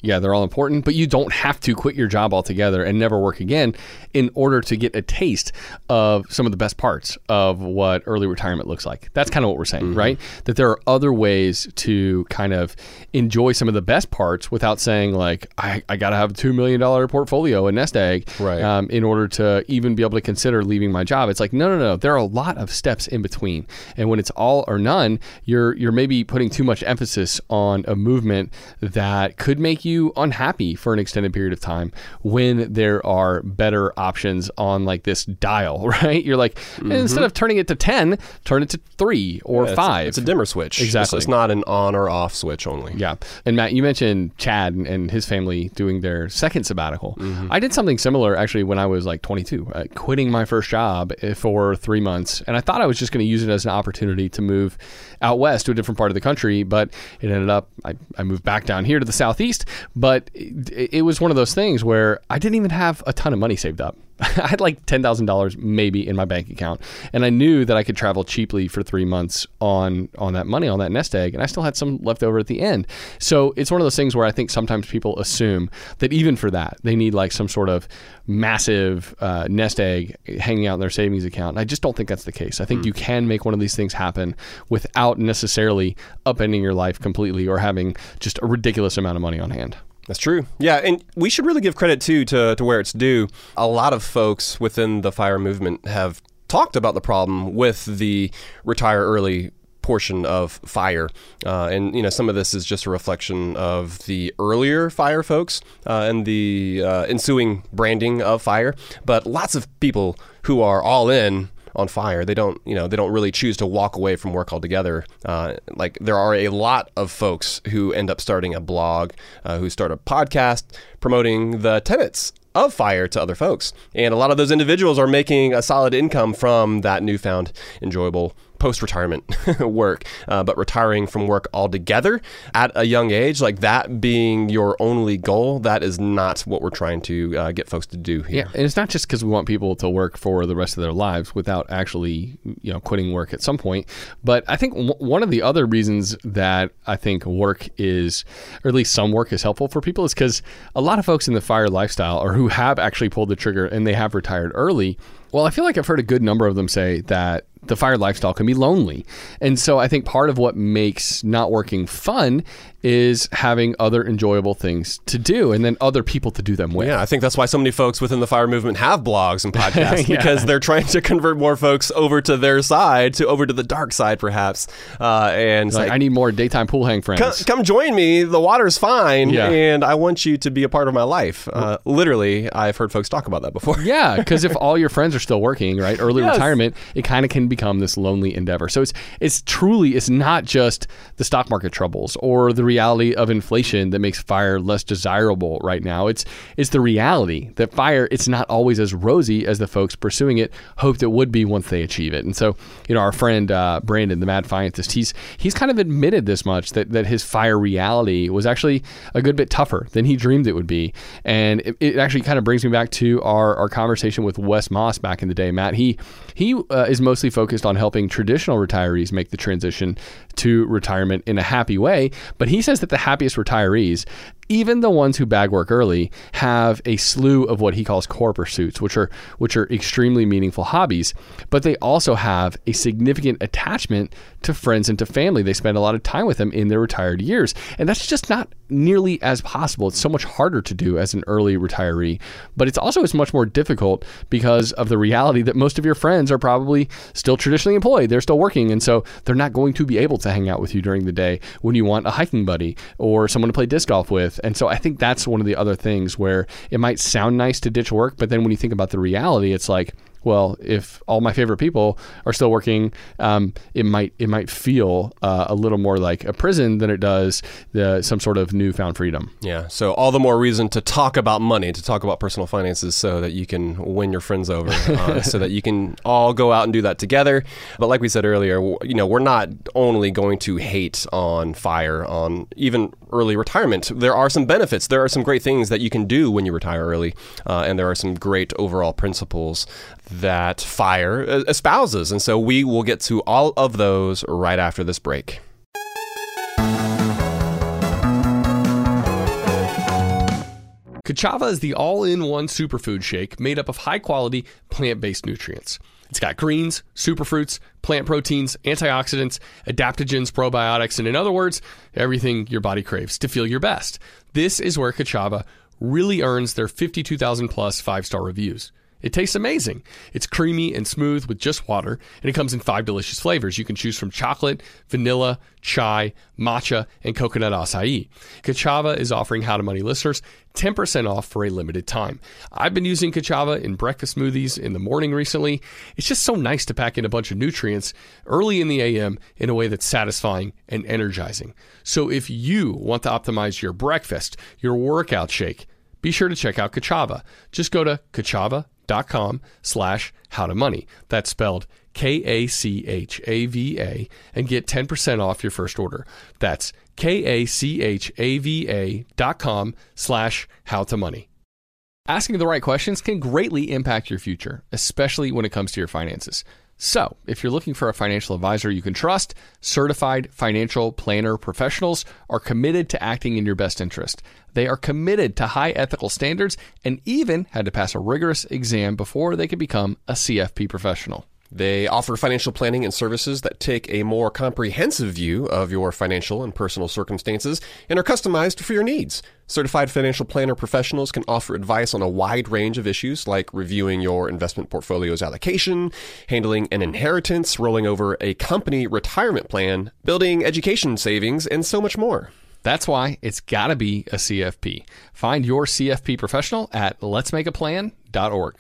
Yeah, they're all important, but you don't have to quit your job altogether and never work again in order to get a taste of some of the best parts of what early retirement looks like. That's kind of what we're saying, mm-hmm. right? That there are other ways to kind of enjoy some of the best parts without saying like, I, I got to have a two million dollars portfolio, a nest egg, right. um, in order to even be able to consider leaving my job. It's like, no, no, no. There are a lot of steps in between. And when it's all or none, you're you're maybe putting too much emphasis on a movement that could make you you unhappy for an extended period of time when there are better options on like this dial, right? You're like, mm-hmm. instead of turning it to ten, turn it to three or yeah, five. It's a, it's a dimmer switch. Exactly. It's, it's not an on or off switch only. Yeah. And Matt, you mentioned Chad and, and his family doing their second sabbatical. Mm-hmm. I did something similar actually when I was like twenty-two, uh, quitting my first job for three months. And I thought I was just going to use it as an opportunity to move out west to a different part of the country, but it ended up, I, I moved back down here to the southeast. But it, it was one of those things where I didn't even have a ton of money saved up. I had like ten thousand dollars maybe in my bank account. And I knew that I could travel cheaply for three months on, on that money, on that nest egg. And I still had some left over at the end. So it's one of those things where I think sometimes people assume that even for that, they need like some sort of massive uh, nest egg hanging out in their savings account. And I just don't think that's the case. I think mm. you can make one of these things happen without necessarily upending your life completely or having just a ridiculous amount of money on hand. That's true. Yeah, and we should really give credit, too, to, to where it's due. A lot of folks within the FIRE movement have talked about the problem with the retire early portion of FIRE. Uh, and, you know, some of this is just a reflection of the earlier FIRE folks uh, and the uh, ensuing branding of FIRE. But lots of people who are all in on FIRE, they don't, you know, they don't really choose to walk away from work altogether. Uh, like there are a lot of folks who end up starting a blog, uh, who start a podcast promoting the tenets of FIRE to other folks. And a lot of those individuals are making a solid income from that newfound enjoyable post-retirement work, uh, but retiring from work altogether at a young age, like that being your only goal, that is not what we're trying to uh, get folks to do here. Yeah, and it's not just because we want people to work for the rest of their lives without actually, you know, quitting work at some point. But I think w- one of the other reasons that I think work is, or at least some work is helpful for people, is because a lot of folks in the FIRE lifestyle or who have actually pulled the trigger and they have retired early, well, I feel like I've heard a good number of them say that the FIRE lifestyle can be lonely. And so I think part of what makes not working fun is having other enjoyable things to do and then other people to do them with. Yeah, I think that's why so many folks within the FIRE movement have blogs and podcasts yeah. because they're trying to convert more folks over to their side, to over to the dark side perhaps. Uh, and like, like, I need more daytime pool hang friends. Come, come join me. The water's fine yeah. and I want you to be a part of my life. Uh, literally, I've heard folks talk about that before. Yeah, because if all your friends are still working, right, early yes. retirement, it kind of can become this lonely endeavor. So it's it's truly, it's not just the stock market troubles or the reality of inflation that makes FIRE less desirable right now. It's it's the reality that FIRE, it's not always as rosy as the folks pursuing it hoped it would be once they achieve it. And so, you know, our friend uh, Brandon, the mad scientist, he's he's kind of admitted this much, that, that his FIRE reality was actually a good bit tougher than he dreamed it would be. And it, it actually kind of brings me back to our, our conversation with Wes Moss back in the day. Matt, he, he uh, is mostly focused on helping traditional retirees make the transition to retirement in a happy way. But he says that the happiest retirees, even the ones who bag work early, have a slew of what he calls core pursuits, which are which are extremely meaningful hobbies, but they also have a significant attachment to friends and to family. They spend a lot of time with them in their retired years, and that's just not nearly as possible. It's so much harder to do as an early retiree, but it's also it's much more difficult because of the reality that most of your friends are probably still traditionally employed. They're still working, and so they're not going to be able to hang out with you during the day when you want a hiking buddy or someone to play disc golf with. And so I think that's one of the other things where it might sound nice to ditch work, but then when you think about the reality, it's like, well, if all my favorite people are still working, um, it might it might feel uh, a little more like a prison than it does the, some sort of newfound freedom. Yeah, so all the more reason to talk about money, to talk about personal finances so that you can win your friends over, uh, so that you can all go out and do that together. But like we said earlier, you know, we're not only going to hate on FIRE, on even early retirement. There are some benefits. There are some great things that you can do when you retire early, uh, and there are some great overall principles that FIRE espouses. And so we will get to all of those right after this break. Kachava is the all-in-one superfood shake made up of high-quality plant-based nutrients. It's got greens, superfruits, plant proteins, antioxidants, adaptogens, probiotics, and in other words, everything your body craves to feel your best. This is where Kachava really earns their fifty-two thousand plus five-star reviews. It tastes amazing. It's creamy and smooth with just water, and it comes in five delicious flavors. You can choose from chocolate, vanilla, chai, matcha, and coconut acai. Kachava is offering How to Money listeners ten percent off for a limited time. I've been using Kachava in breakfast smoothies in the morning recently. It's just so nice to pack in a bunch of nutrients early in the A M in a way that's satisfying and energizing. So if you want to optimize your breakfast, your workout shake, be sure to check out Kachava. Just go to kachava dot com slash how to money. That's spelled K A C H A V A and get ten percent off your first order. That's K A C H A V A dot com slash how to money. Asking the right questions can greatly impact your future, especially when it comes to your finances. So, if you're looking for a financial advisor you can trust, certified financial planner professionals are committed to acting in your best interest. They are committed to high ethical standards and even had to pass a rigorous exam before they could become a C F P professional. They offer financial planning and services that take a more comprehensive view of your financial and personal circumstances and are customized for your needs. Certified financial planner professionals can offer advice on a wide range of issues like reviewing your investment portfolio's allocation, handling an inheritance, rolling over a company retirement plan, building education savings, and so much more. That's why it's got to be a C F P. Find your C F P professional at lets make a plan dot org.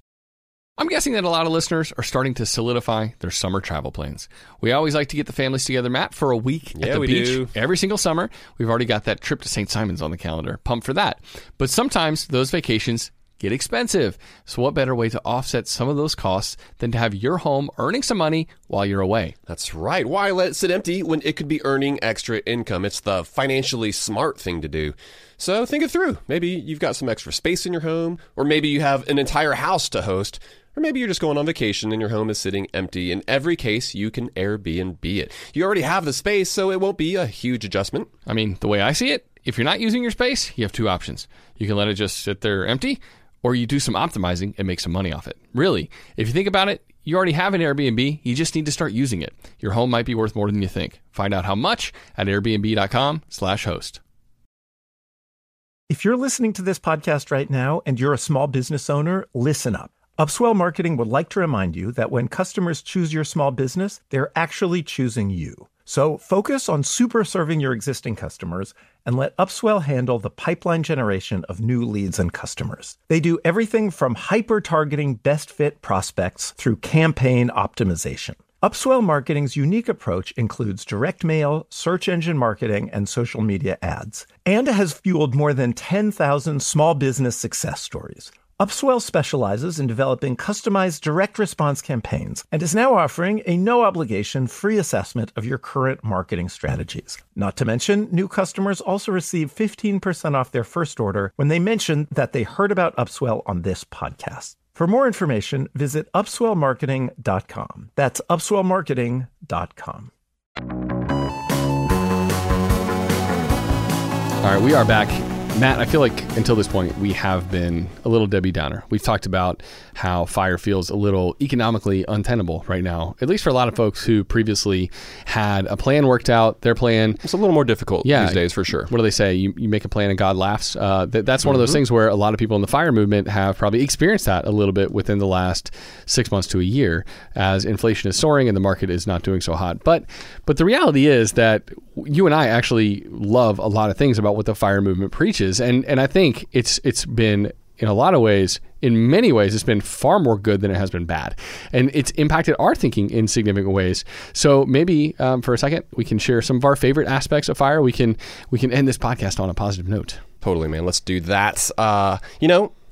I'm guessing that a lot of listeners are starting to solidify their summer travel plans. We always like to get the families together, Matt, for a week yeah, at the we beach do. every single summer. We've already got that trip to Saint Simons on the calendar. Pumped for that. But sometimes those vacations get expensive. So what better way to offset some of those costs than to have your home earning some money while you're away? That's right. Why let it sit empty when it could be earning extra income? It's the financially smart thing to do. So think it through. Maybe you've got some extra space in your home, or maybe you have an entire house to host. Or maybe you're just going on vacation and your home is sitting empty. In every case, you can Airbnb it. You already have the space, so it won't be a huge adjustment. I mean, the way I see it, if you're not using your space, you have two options. You can let it just sit there empty, or you do some optimizing and make some money off it. Really, if you think about it, you already have an Airbnb. You just need to start using it. Your home might be worth more than you think. Find out how much at airbnb dot com slash host. If you're listening to this podcast right now and you're a small business owner, listen up. Upswell Marketing would like to remind you that when customers choose your small business, they're actually choosing you. So focus on super serving your existing customers and let Upswell handle the pipeline generation of new leads and customers. They do everything from hyper-targeting best fit prospects through campaign optimization. Upswell Marketing's unique approach includes direct mail, search engine marketing, and social media ads, and has fueled more than ten thousand small business success stories. Upswell specializes in developing customized direct response campaigns and is now offering a no-obligation free assessment of your current marketing strategies. Not to mention, new customers also receive fifteen percent off their first order when they mention that they heard about Upswell on this podcast. For more information, visit upswell marketing dot com. That's upswell marketing dot com. All right, we are back. Matt, I feel like until this point, we have been a little Debbie Downer. We've talked about how FIRE feels a little economically untenable right now, at least for a lot of folks who previously had a plan worked out, their plan. It's a little more difficult yeah, these days, for sure. What do they say? You, you make a plan and God laughs. Uh, that, that's one mm-hmm. of those things where a lot of people in the FIRE movement have probably experienced that a little bit within the last six months to a year as inflation is soaring and the market is not doing so hot. But, but the reality is that you and I actually love a lot of things about what the FIRE movement preaches. And and I think it's it's been, in a lot of ways, in many ways, it's been far more good than it has been bad. And it's impacted our thinking in significant ways. So maybe um, for a second, we can share some of our favorite aspects of FIRE. We can we can end this podcast on a positive note. Totally, man. Let's do that. Uh, you know,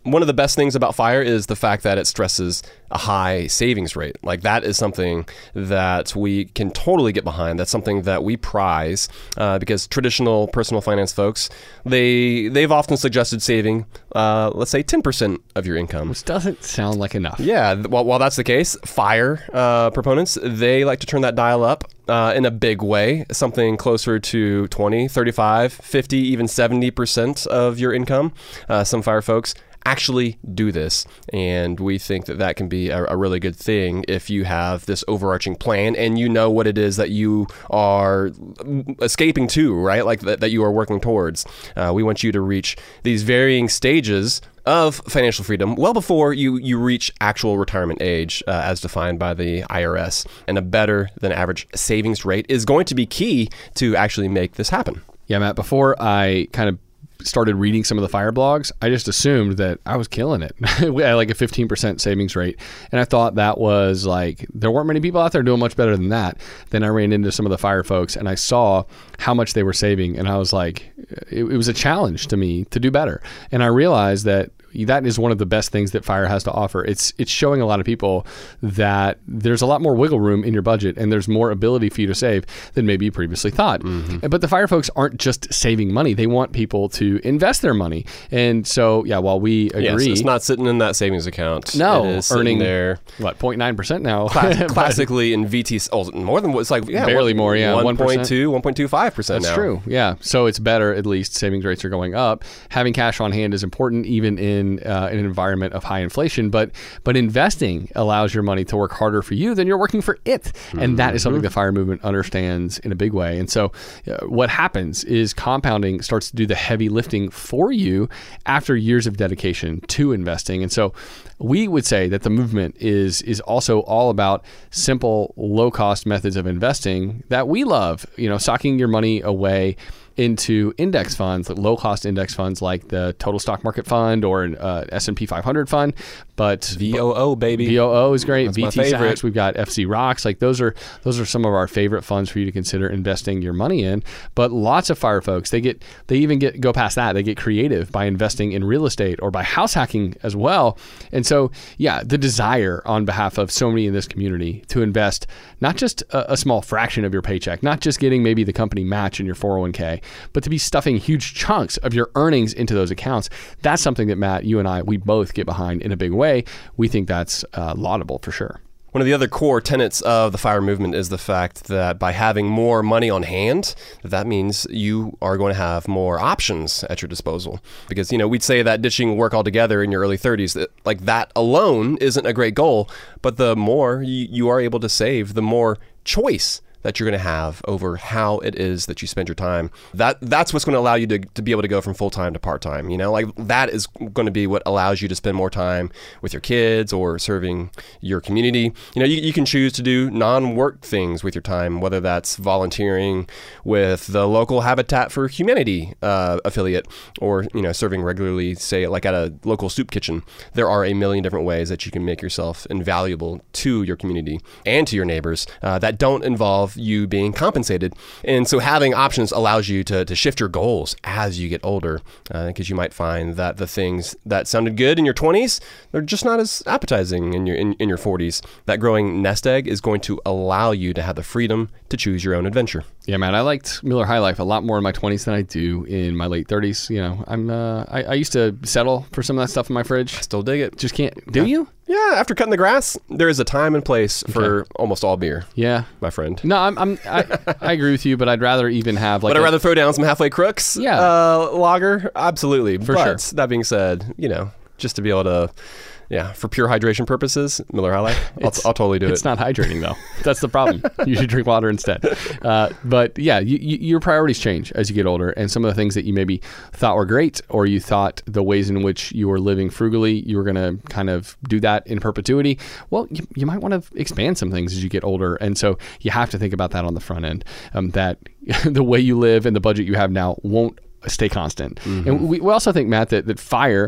one of the best things about FIRE is the fact that it stresses a high savings rate. Like that is something that we can totally get behind. That's something that we prize uh, because traditional personal finance folks, they, they've often suggested saving, uh, let's say ten percent of your income. Which doesn't sound like enough. Yeah, th- while, while that's the case, FIRE uh, proponents, they like to turn that dial up uh, in a big way, something closer to twenty, thirty-five, fifty, even seventy percent of your income. Uh, some FIRE folks actually do this, and we think that that can be a, a really good thing if you have this overarching plan and you know what it is that you are escaping to, right? Like that, that you are working towards. Uh, we want you to reach these varying stages of financial freedom well before you, you reach actual retirement age uh, as defined by the I R S. And a better than average savings rate is going to be key to actually make this happen. Yeah, Matt, before I kind of started reading some of the FIRE blogs, I just assumed that I was killing it. We had like a fifteen percent savings rate. And I thought that was like, there weren't many people out there doing much better than that. Then I ran into some of the FIRE folks and I saw how much they were saving. And I was like, it, it was a challenge to me to do better. And I realized that that is one of the best things that FIRE has to offer. It's it's showing a lot of people that there's a lot more wiggle room in your budget and there's more ability for you to save than maybe you previously thought. Mm-hmm. But the FIRE folks aren't just saving money. They want people to invest their money. And so, yeah, while we agree. Yes, it's not sitting in that savings account. No, it is earning there. What, zero point nine percent now? Class- classically in V T C, oh, more than it's like, yeah, barely more, yeah. one point two, one point two five percent now. That's true, yeah. So it's better, at least savings rates are going up. Having cash on hand is important even in, uh, in an environment of high inflation, but but investing allows your money to work harder for you than you're working for it. Mm-hmm. And that is something the FIRE movement understands in a big way. And so uh, what happens is compounding starts to do the heavy lifting for you after years of dedication to investing. And so we would say that the movement is is also all about simple, low-cost methods of investing that we love, you know, socking your money away into index funds, like low-cost index funds like the Total Stock Market Fund or an uh, S and P five hundred fund. But V O O, baby. V O O is great. That's V my T favorite. Sachs, we've got F C Rocks. Like those are those are some of our favorite funds for you to consider investing your money in. But lots of FIRE folks, they get they even get go past that. They get creative by investing in real estate or by house hacking as well. And so, yeah, the desire on behalf of so many in this community to invest not just a, a small fraction of your paycheck, not just getting maybe the company match in your four oh one k, but to be stuffing huge chunks of your earnings into those accounts. That's something that, Matt, you and I, we both get behind in a big way. We think that's uh, laudable for sure. One of the other core tenets of the FIRE movement is the fact that by having more money on hand, that means you are going to have more options at your disposal. Because, you know, we'd say that ditching work altogether in your early thirties, that, like that alone isn't a great goal. But the more you, you are able to save, the more choice that you're going to have over how it is that you spend your time. That that's what's going to allow you to, to be able to go from full-time to part-time. You know, like that is going to be what allows you to spend more time with your kids or serving your community. You know, you, you can choose to do non-work things with your time, whether that's volunteering with the local Habitat for Humanity uh, affiliate or, you know, serving regularly, say, like at a local soup kitchen. There are a million different ways that you can make yourself invaluable to your community and to your neighbors uh, that don't involve you being compensated. And so having options allows you to, to shift your goals as you get older, because uh, you might find that the things that sounded good in your twenties, they're just not as appetizing in your in, in your forties. That growing nest egg is going to allow you to have the freedom to choose your own adventure. Yeah, man, I liked Miller High Life a lot more in my twenties than I do in my late thirties. You know, I'm uh, I, I used to settle for some of that stuff in my fridge. I still dig it. Just can't. Do you? Yeah, after cutting the grass, there is a time and place for okay. almost all beer. Yeah, my friend. No, I'm, I'm I, I agree with you, but I'd rather even have like. But I'd a, rather throw down some Halfway Crooks. Yeah, uh, lager, absolutely. For but sure. That being said, you know, just to be able to. Yeah, for pure hydration purposes, Miller High Life, I'll, I'll totally do it's it. It's not hydrating, though. That's the problem. You should drink water instead. Uh, but yeah, you, you, your priorities change as you get older, and some of the things that you maybe thought were great, or you thought the ways in which you were living frugally, you were going to kind of do that in perpetuity. Well, you, you might want to expand some things as you get older, and so you have to think about that on the front end, um, that the way you live and the budget you have now won't stay constant. Mm-hmm. And we, we also think, Matt, that, that FIRE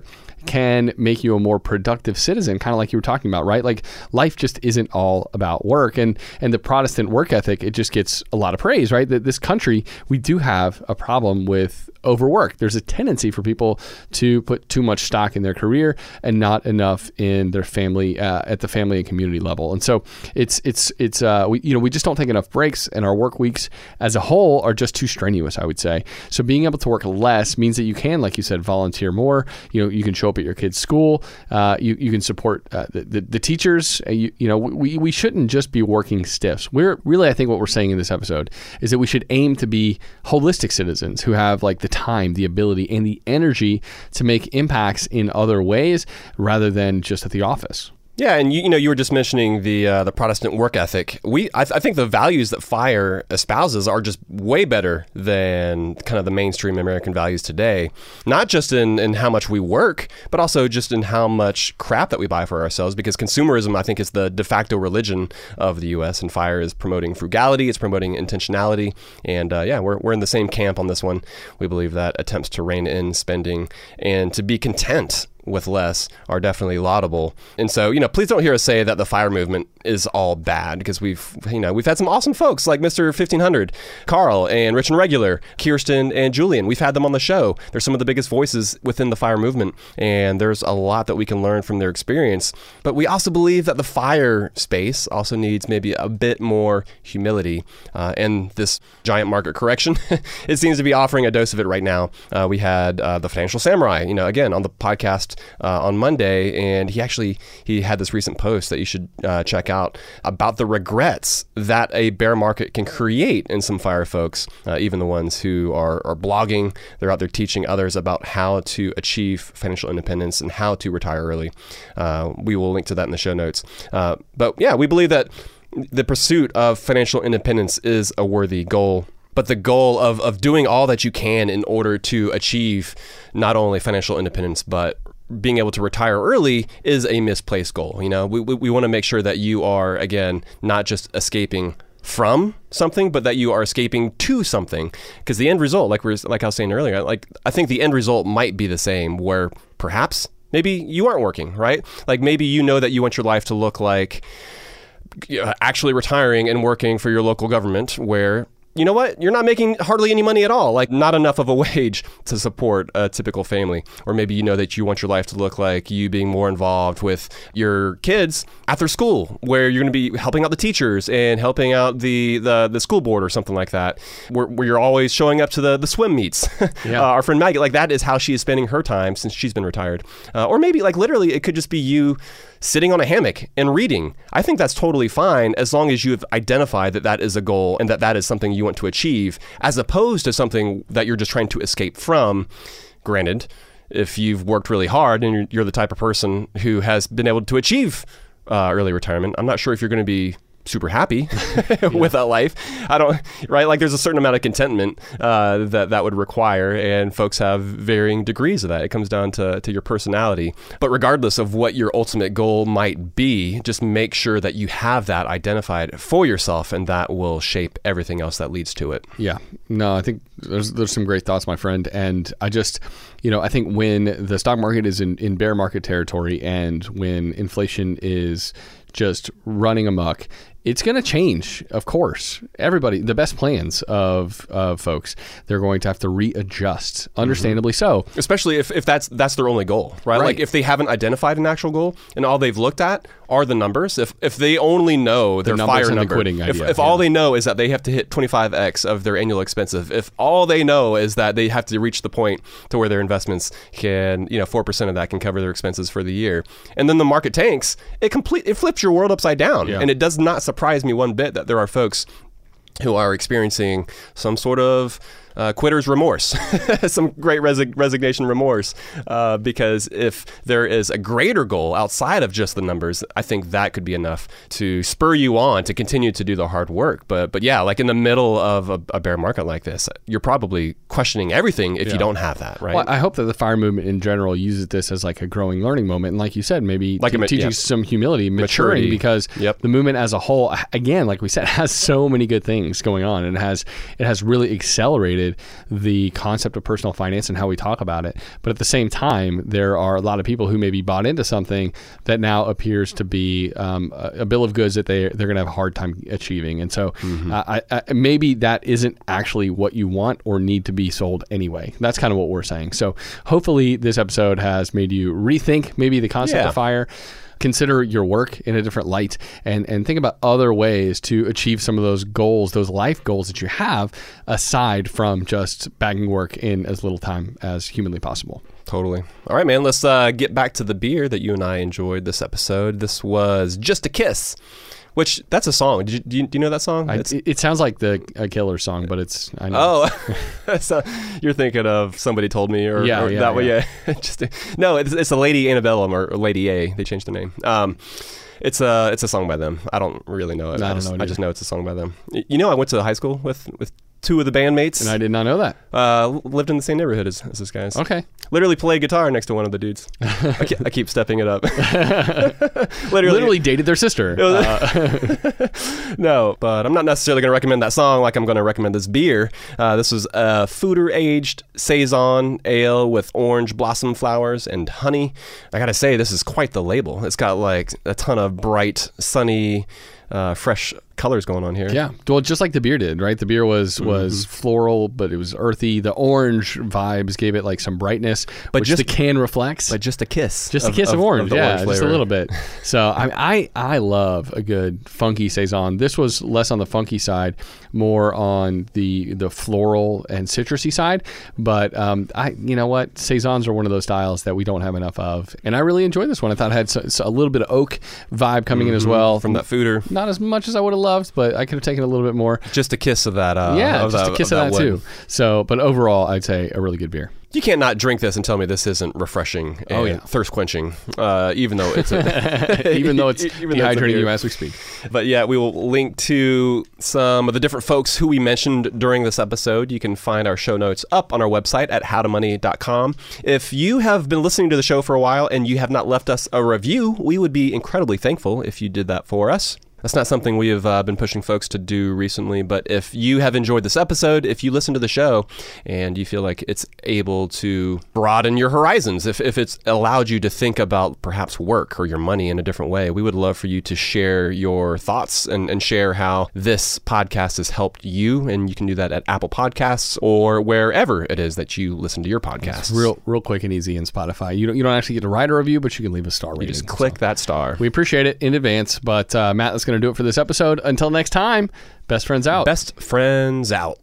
can make you a more productive citizen, kind of like you were talking about, right? Like life just isn't all about work. And and the Protestant work ethic, it just gets a lot of praise, right? That this country, we do have a problem with overwork. There's a tendency for people to put too much stock in their career and not enough in their family, uh, at the family and community level. And so it's, it's, it's, uh, we, you know, we just don't take enough breaks, and our work weeks as a whole are just too strenuous, I would say. So being able to work less means that you can, like you said, volunteer more. You know, you can show up at your kid's school. Uh, you, you can support uh, the, the, the teachers. Uh, you, you know, we, we shouldn't just be working stiffs. We're really, I think what we're saying in this episode is that we should aim to be holistic citizens who have like the time, the ability, and the energy to make impacts in other ways rather than just at the office. Yeah, and you, you know, you were just mentioning the uh, the Protestant work ethic. We, I, th- I think the values that FIRE espouses are just way better than kind of the mainstream American values today. Not just in, in how much we work, but also just in how much crap that we buy for ourselves. Because consumerism, I think, is the de facto religion of the U S, and FIRE is promoting frugality, it's promoting intentionality, and uh, yeah, we're we're in the same camp on this one. We believe that attempts to rein in spending and to be content with less are definitely laudable. And so, you know, please don't hear us say that the FIRE movement is all bad, because we've, you know, we've had some awesome folks like Mister fifteen hundred, Carl, and Rich and Regular, Kirsten and Julian. We've had them on the show. They're some of the biggest voices within the FIRE movement, and there's a lot that we can learn from their experience. But we also believe that the FIRE space also needs maybe a bit more humility. Uh, and this giant market correction, it seems to be offering a dose of it right now. Uh, we had uh, the Financial Samurai, you know, again, on the podcast Uh, on Monday, and he actually he had this recent post that you should uh, check out about the regrets that a bear market can create in some FIRE folks, uh, even the ones who are, are blogging. They're out there teaching others about how to achieve financial independence and how to retire early. Uh, we will link to that in the show notes. Uh, but yeah, we believe that the pursuit of financial independence is a worthy goal. But the goal of, of doing all that you can in order to achieve not only financial independence, but being able to retire early is a misplaced goal. You know, we, we, we want to make sure that you are, again, not just escaping from something, but that you are escaping to something. Because the end result, like we're like I was saying earlier, like I think the end result might be the same, where perhaps maybe you aren't working, right? Like maybe you know that you want your life to look like actually retiring and working for your local government, where you know what? You're not making hardly any money at all, like not enough of a wage to support a typical family. Or maybe you know that you want your life to look like you being more involved with your kids after school, where you're going to be helping out the teachers and helping out the, the, the school board or something like that, where, where you're always showing up to the, the swim meets. Yeah. uh, our friend Maggie, like that is how she is spending her time since she's been retired. Uh, or maybe like literally it could just be you sitting on a hammock and reading. I think that's totally fine as long as you have identified that that is a goal and that that is something you want to achieve, as opposed to something that you're just trying to escape from. Granted, if you've worked really hard and you're, you're the type of person who has been able to achieve uh, early retirement, I'm not sure if you're going to be super happy with that life. I don't, right? Like there's a certain amount of contentment uh, that that would require, and folks have varying degrees of that. It comes down to, to your personality. But regardless of what your ultimate goal might be, just make sure that you have that identified for yourself, and that will shape everything else that leads to it. Yeah. No, I think there's there's some great thoughts, my friend. And I just, you know, I think when the stock market is in, in bear market territory and when inflation is just running amok, it's going to change, of course. Everybody, the best plans of of folks, they're going to have to readjust, understandably mm-hmm. so. Especially if, if that's that's their only goal, right? right? Like if they haven't identified an actual goal and all they've looked at are the numbers, if if they only know their the FIRE number, the quitting if, idea, if yeah. all they know is that they have to hit twenty-five x of their annual expenses, if all they know is that they have to reach the point to where their investments can, you know, four percent of that can cover their expenses for the year, and then the market tanks, it complete it flips your world upside down. Yeah. And it does not surprise me one bit that there are folks who are experiencing some sort of uh, quitter's remorse, some great resi- resignation remorse, uh, because if there is a greater goal outside of just the numbers, I think that could be enough to spur you on to continue to do the hard work. But but yeah, like in the middle of a, a bear market like this, you're probably questioning everything if yeah. you don't have that, right? Well, I hope that the FIRE movement in general uses this as like a growing learning moment. And like you said, maybe like t- a, teaching yeah. some humility, maturing, Maturity. because yep. the movement as a whole, again, like we said, has so many good things going on, and it has, it has really accelerated appreciated the concept of personal finance and how we talk about it. But at the same time, there are a lot of people who maybe bought into something that now appears to be um, a, a bill of goods that they, they're going to have a hard time achieving. And so mm-hmm. uh, I, I, maybe that isn't actually what you want or need to be sold anyway. That's kind of what we're saying. So hopefully this episode has made you rethink maybe the concept Yeah. of FIRE. Consider your work in a different light and, and think about other ways to achieve some of those goals, those life goals that you have, aside from just bagging work in as little time as humanly possible. Totally. All right, man, let's uh, get back to the beer that you and I enjoyed this episode. This was Just a Kiss, which that's a song. Did you, do, you, do you know that song? I, it, it sounds like the a Killer song, but it's I know. Oh, so you're thinking of Somebody Told Me, or, yeah, or yeah, that way. yeah. Yeah, just no, it's it's a Lady Antebellum or Lady A. They changed their name. Um, it's a it's a song by them. I don't really know it. No, I, I don't just, know it I just know it's a song by them. You know, I went to high school with with two of the bandmates. And I did not know that. Uh, lived in the same neighborhood as, as this guy's. Okay. Literally played guitar next to one of the dudes. I, keep, I keep stepping it up. Literally, Literally dated their sister. Uh, no, but I'm not necessarily going to recommend that song like I'm going to recommend this beer. Uh, this was a Foeder-aged Saison ale with orange blossom flowers and honey. I got to say, this is quite the label. It's got like a ton of bright, sunny, uh, fresh colors going on here. Yeah, well, just like the beer did, right? The beer was Mm-hmm. was floral, but it was earthy. The orange vibes gave it like some brightness, But which just- the can reflects. But just a kiss. Just a kiss of, orange, the yeah, orange just a flavor. little bit. So I, I I love a good funky saison. This was less on the funky side, more on the the floral and citrusy side. But um, I, you know what, saisons are one of those styles that we don't have enough of, and I really enjoyed this one. I thought it had so, so a little bit of oak vibe coming in as well From that Foeder. Not as much as I would have loved, but I could have taken a little bit more. Just a kiss of that. Uh, yeah, of just that, a kiss of that, wood. too. So, but overall, I'd say a really good beer. You can't not drink this and tell me this isn't refreshing and Oh, yeah. thirst quenching, uh, even though it's a, Even though it's even though it's a dehydrating beer. you as we speak. But yeah, we will link to some of the different folks who we mentioned during this episode. You can find our show notes up on our website at how to money dot com. If you have been listening to the show for a while and you have not left us a review, we would be incredibly thankful if you did that for us. That's not something we have uh, been pushing folks to do recently, but if you have enjoyed this episode, if you listen to the show and you feel like it's able to broaden your horizons, if, if it's allowed you to think about perhaps work or your money in a different way, we would love for you to share your thoughts and, and share how this podcast has helped you. And you can do that at Apple Podcasts or wherever it is that you listen to your podcasts. It's real, real quick and easy in Spotify. You don't, you don't actually get to write a review, but you can leave a star rating. You just click So that star. we appreciate it in advance. But uh, Matt, that's going to do it for this episode. Until next time, best friends out. Best friends out.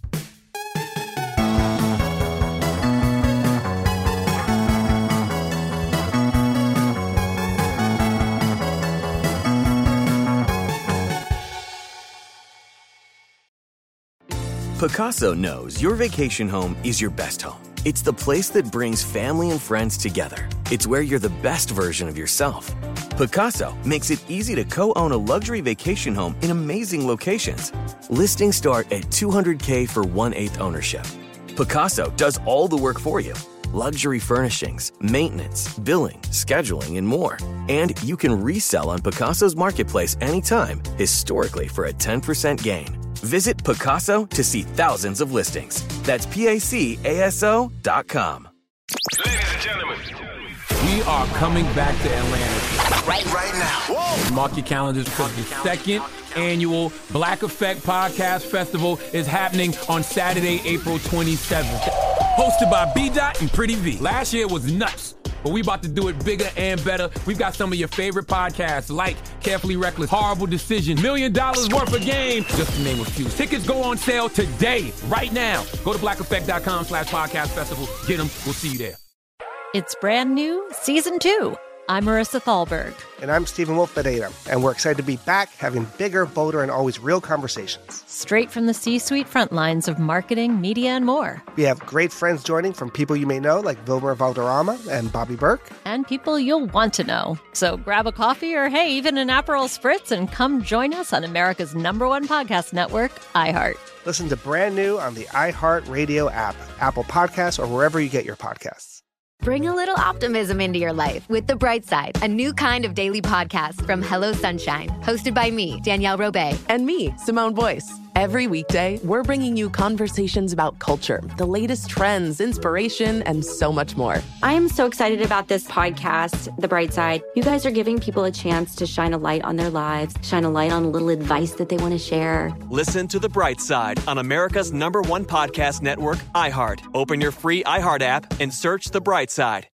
Picasso knows your vacation home is your best home. It's the place that brings family and friends together. It's where you're the best version of yourself. Picasso makes it easy to co-own a luxury vacation home in amazing locations. Listings start at two hundred thousand dollars for one-eighth ownership. Picasso does all the work for you. Luxury furnishings, maintenance, billing, scheduling, and more. And you can resell on Picasso's marketplace anytime, historically for a ten percent gain. Visit Picasso to see thousands of listings. That's P A C A S O dot com. Ladies and gentlemen. We are coming back to Atlanta. Right, right now. Whoa. Mark your calendars because the second annual Black Effect Podcast Festival is happening on Saturday, April twenty-seventh. Hosted by B Dot and Pretty V. Last year was nuts, but we about to do it bigger and better. We've got some of your favorite podcasts like Carefully Reckless, Horrible Decision, Million Dollars Worth of Game, just to name a few. Tickets go on sale today, right now. Go to black effect dot com slash podcast festival. Get them. We'll see you there. It's brand new, season two. I'm Marissa Thalberg. And I'm Stephen Wolf-Bedeta, and we're excited to be back having bigger, bolder, and always real conversations. Straight from the C-suite front lines of marketing, media, and more. We have great friends joining from people you may know, like Vilmer Valderrama and Bobby Burke. And people you'll want to know. So grab a coffee or, hey, even an Aperol Spritz and come join us on America's number one podcast network, iHeart. Listen to brand new on the iHeartRadio app, Apple Podcasts, or wherever you get your podcasts. Bring a little optimism into your life with The Bright Side, a new kind of daily podcast from Hello Sunshine, hosted by me, Danielle Robay. And me, Simone Boyce. Every weekday, we're bringing you conversations about culture, the latest trends, inspiration, and so much more. I am so excited about this podcast, The Bright Side. You guys are giving people a chance to shine a light on their lives, shine a light on a little advice that they want to share. Listen to The Bright Side on America's number one podcast network, iHeart. Open your free iHeart app and search The Bright Side.